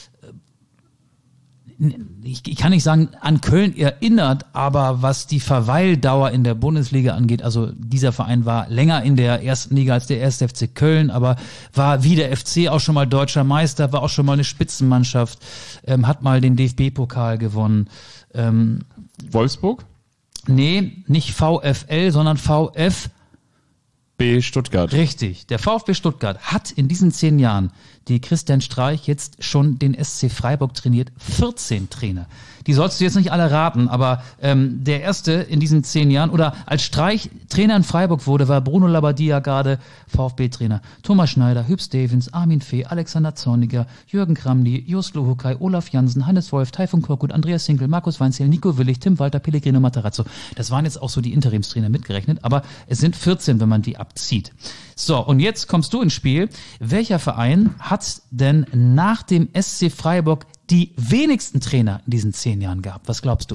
ich, ich kann nicht sagen, an Köln erinnert, aber was die Verweildauer in der Bundesliga angeht, also dieser Verein war länger in der ersten Liga als der erste F C Köln, aber war wie der F C auch schon mal deutscher Meister, war auch schon mal eine Spitzenmannschaft, ähm, hat mal den D F B-Pokal gewonnen. Ähm,
Wolfsburg?
nee, nicht VfL, sondern VF.
B Stuttgart.
Richtig. Der VfB Stuttgart hat in diesen zehn Jahren, die Christian Streich jetzt schon den S C Freiburg trainiert, vierzehn Trainer. Die sollst du jetzt nicht alle raten, aber ähm, der erste in diesen zehn Jahren, oder als Streich Trainer in Freiburg wurde, war Bruno Labbadia gerade V f B-Trainer. Thomas Schneider, Hüb Stevens, Armin Fee, Alexander Zorniger, Jürgen Kramny, Jos Luhukai, Olaf Jansen, Hannes Wolf, Taifun Korkut, Andreas Hinkel, Markus Weinzierl, Nico Willig, Tim Walter, Pellegrino Matarazzo. Das waren jetzt auch so die Interimstrainer mitgerechnet, aber es sind vierzehn, wenn man die abzieht. So, und jetzt kommst du ins Spiel. Welcher Verein hat denn nach dem S C Freiburg die wenigsten Trainer in diesen zehn Jahren gehabt? Was glaubst du?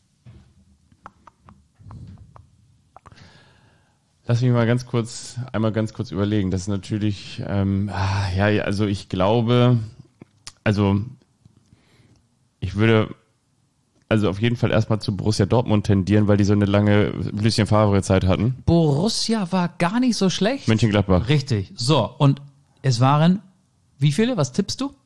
Lass mich mal ganz kurz, einmal ganz kurz überlegen. Das ist natürlich, ähm, ja, ja, also ich glaube, also ich würde also auf jeden Fall erstmal zu Borussia Dortmund tendieren, weil die so eine lange Lucien Favre-Zeit hatten.
Borussia war gar nicht so schlecht.
Mönchengladbach.
Richtig. So, und es waren wie viele? Was tippst du?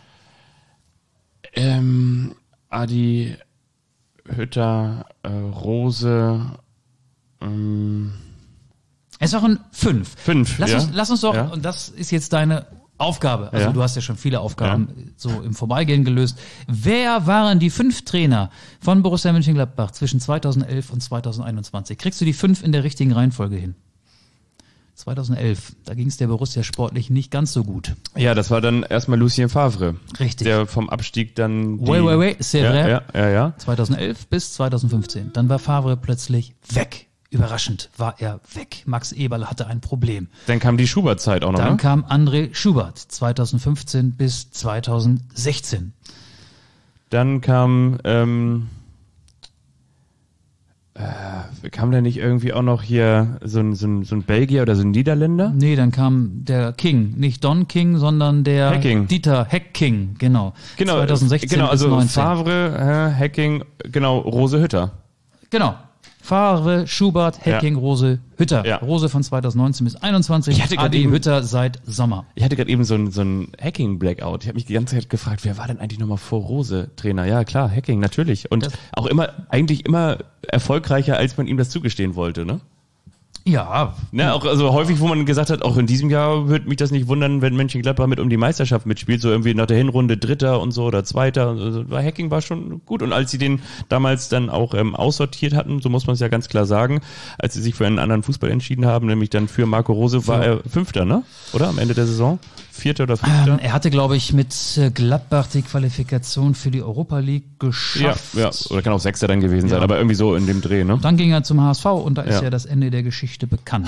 Ähm, Adi Hütter, äh, Rose, ähm,
Es waren fünf.
Fünf,
lass
ja.
uns, lass uns doch,
Ja.
und das ist jetzt deine Aufgabe. Also
Ja.
du hast ja schon viele Aufgaben so im Vorbeigehen gelöst. Wer waren die fünf Trainer von Borussia Mönchengladbach zwischen zweitausendelf und zweitausendeinundzwanzig? Kriegst du die fünf in der richtigen Reihenfolge hin? zweitausendelf, da ging es der Borussia sportlich nicht ganz so gut.
Ja, das war dann erstmal Lucien Favre.
Richtig.
Der vom Abstieg dann die...
Wait, wait, wait, c'est
ja,
vrai.
ja, ja, ja.
zweitausendelf bis zweitausendfünfzehn. Dann war Favre plötzlich weg. Überraschend war er weg. Max Eberl hatte ein Problem.
Dann kam die Schubert-Zeit auch noch,
Dann
ne?
kam André Schubert, zweitausendfünfzehn bis zweitausendsechzehn.
Dann kam... Ähm, äh, kam da nicht irgendwie auch noch hier so ein, so ein, so ein Belgier oder so ein Niederländer?
Nee, dann kam der King. Nicht Don King, sondern der
Hecking.
Dieter Hecking, genau.
Genau,
zweitausendsechzehn
genau, also
bis neunzehn.
Favre, äh, Hecking, genau, Rose Hütter.
Genau. Favre, Schubert, Hecking,
Ja.
Rose, Hütter.
Ja.
Rose von zweitausendneunzehn bis einundzwanzig.
Ich hatte grad
Adi
eben-
Hütter seit Sommer.
Ich hatte gerade eben so ein, so ein Hacking-Blackout. Ich habe mich die ganze Zeit gefragt, wer war denn eigentlich nochmal vor Rose Trainer? Ja, klar, Hacking, natürlich. Und
Das-
auch immer, eigentlich immer erfolgreicher, als man ihm das zugestehen wollte, ne?
Ja,
Ne, auch, also häufig, wo man gesagt hat, auch in diesem Jahr würde mich das nicht wundern, wenn Mönchengladbach mit um die Meisterschaft mitspielt, so irgendwie nach der Hinrunde Dritter und so oder Zweiter. Also, war Hacking war schon gut. Und als sie den damals dann auch ähm, aussortiert hatten, so muss man es ja ganz klar sagen, als sie sich für einen anderen Fußball entschieden haben, nämlich dann für Marco Rose, war er Fünfter, ne? Oder? Am Ende der Saison? Vierter oder Fünfter?
ähm, er hatte, glaube ich, mit äh, Gladbach die Qualifikation für die Europa League
Ja,
geschafft.
ja, oder kann auch Sechster dann gewesen sein,
Ja.
aber irgendwie so in dem Dreh, ne?
Dann ging er zum H S V und da ist
Ja.
ja das Ende der Geschichte bekannt.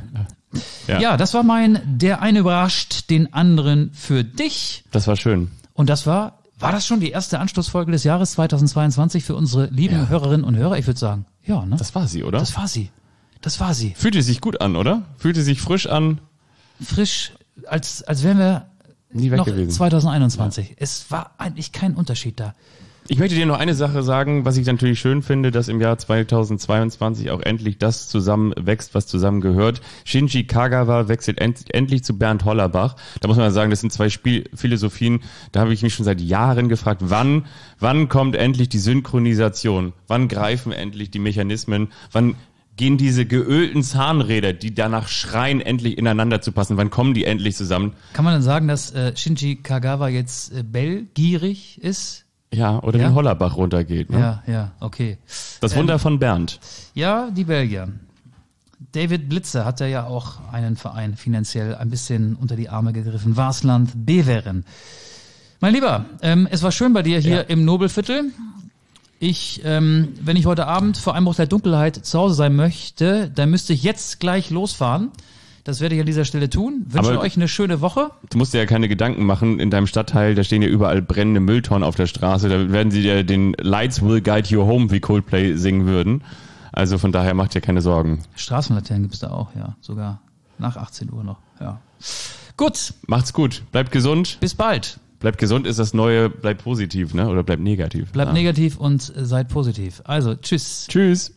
Ja.
Ja, das war mein Der eine überrascht den anderen für dich.
Das war schön.
Und das war, war das schon die erste Anstoßfolge des Jahres zweitausendzweiundzwanzig für unsere lieben
Ja.
Hörerinnen und Hörer? Ich würde sagen, ja, ne?
Das war sie, oder?
Das war sie. Das war sie.
Fühlte sich gut an, oder? Fühlte sich frisch an.
Frisch, als, als wären wir
Nie weg
noch
gewesen.
zweitausendeinundzwanzig. Es war eigentlich kein Unterschied da.
Ich möchte dir noch eine Sache sagen, was ich natürlich schön finde, dass im Jahr zweitausendzweiundzwanzig auch endlich das zusammenwächst, was zusammengehört. Shinji Kagawa wechselt end, endlich zu Bernd Hollerbach. Da muss man sagen, das sind zwei Spielphilosophien. Da habe ich mich schon seit Jahren gefragt, wann, wann kommt endlich die Synchronisation? Wann greifen endlich die Mechanismen? Wann gehen diese geölten Zahnräder, die danach schreien, endlich ineinander zu passen? Wann kommen die endlich zusammen?
Kann man dann sagen, dass äh, Shinji Kagawa jetzt äh, bellgierig ist?
Ja, oder
Ja?
den Hollerbach runtergeht. Ne?
Ja, ja, okay.
Das Wunder von Bernd.
Ja, die Belgier. David Blitzer hat ja auch einen Verein finanziell ein bisschen unter die Arme gegriffen. Waasland Beveren. Mein Lieber, ähm, es war schön bei dir hier
Ja.
im Nobelviertel. Ich, ähm, wenn ich heute Abend vor Einbruch der Dunkelheit zu Hause sein möchte, dann müsste ich jetzt gleich losfahren. Das werde ich an dieser Stelle tun. Wünsche
Aber-
euch eine schöne Woche.
Du musst dir ja keine Gedanken machen, in deinem Stadtteil, da stehen ja überall brennende Mülltonnen auf der Straße, da werden sie dir den Lights Will Guide You Home, wie Coldplay singen würden. Also von daher macht dir keine Sorgen.
Straßenlaternen gibt es da auch, ja. Sogar nach achtzehn Uhr noch, ja. Gut,
Macht's gut, bleibt gesund.
bis bald.
Bleibt gesund ist das Neue, bleibt positiv, ne? Oder bleibt negativ.
Bleibt
Ja.
negativ und äh, seid positiv. Also, tschüss.
Tschüss.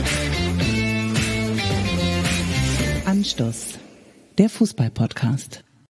Anstoß. Der Fußball-Podcast.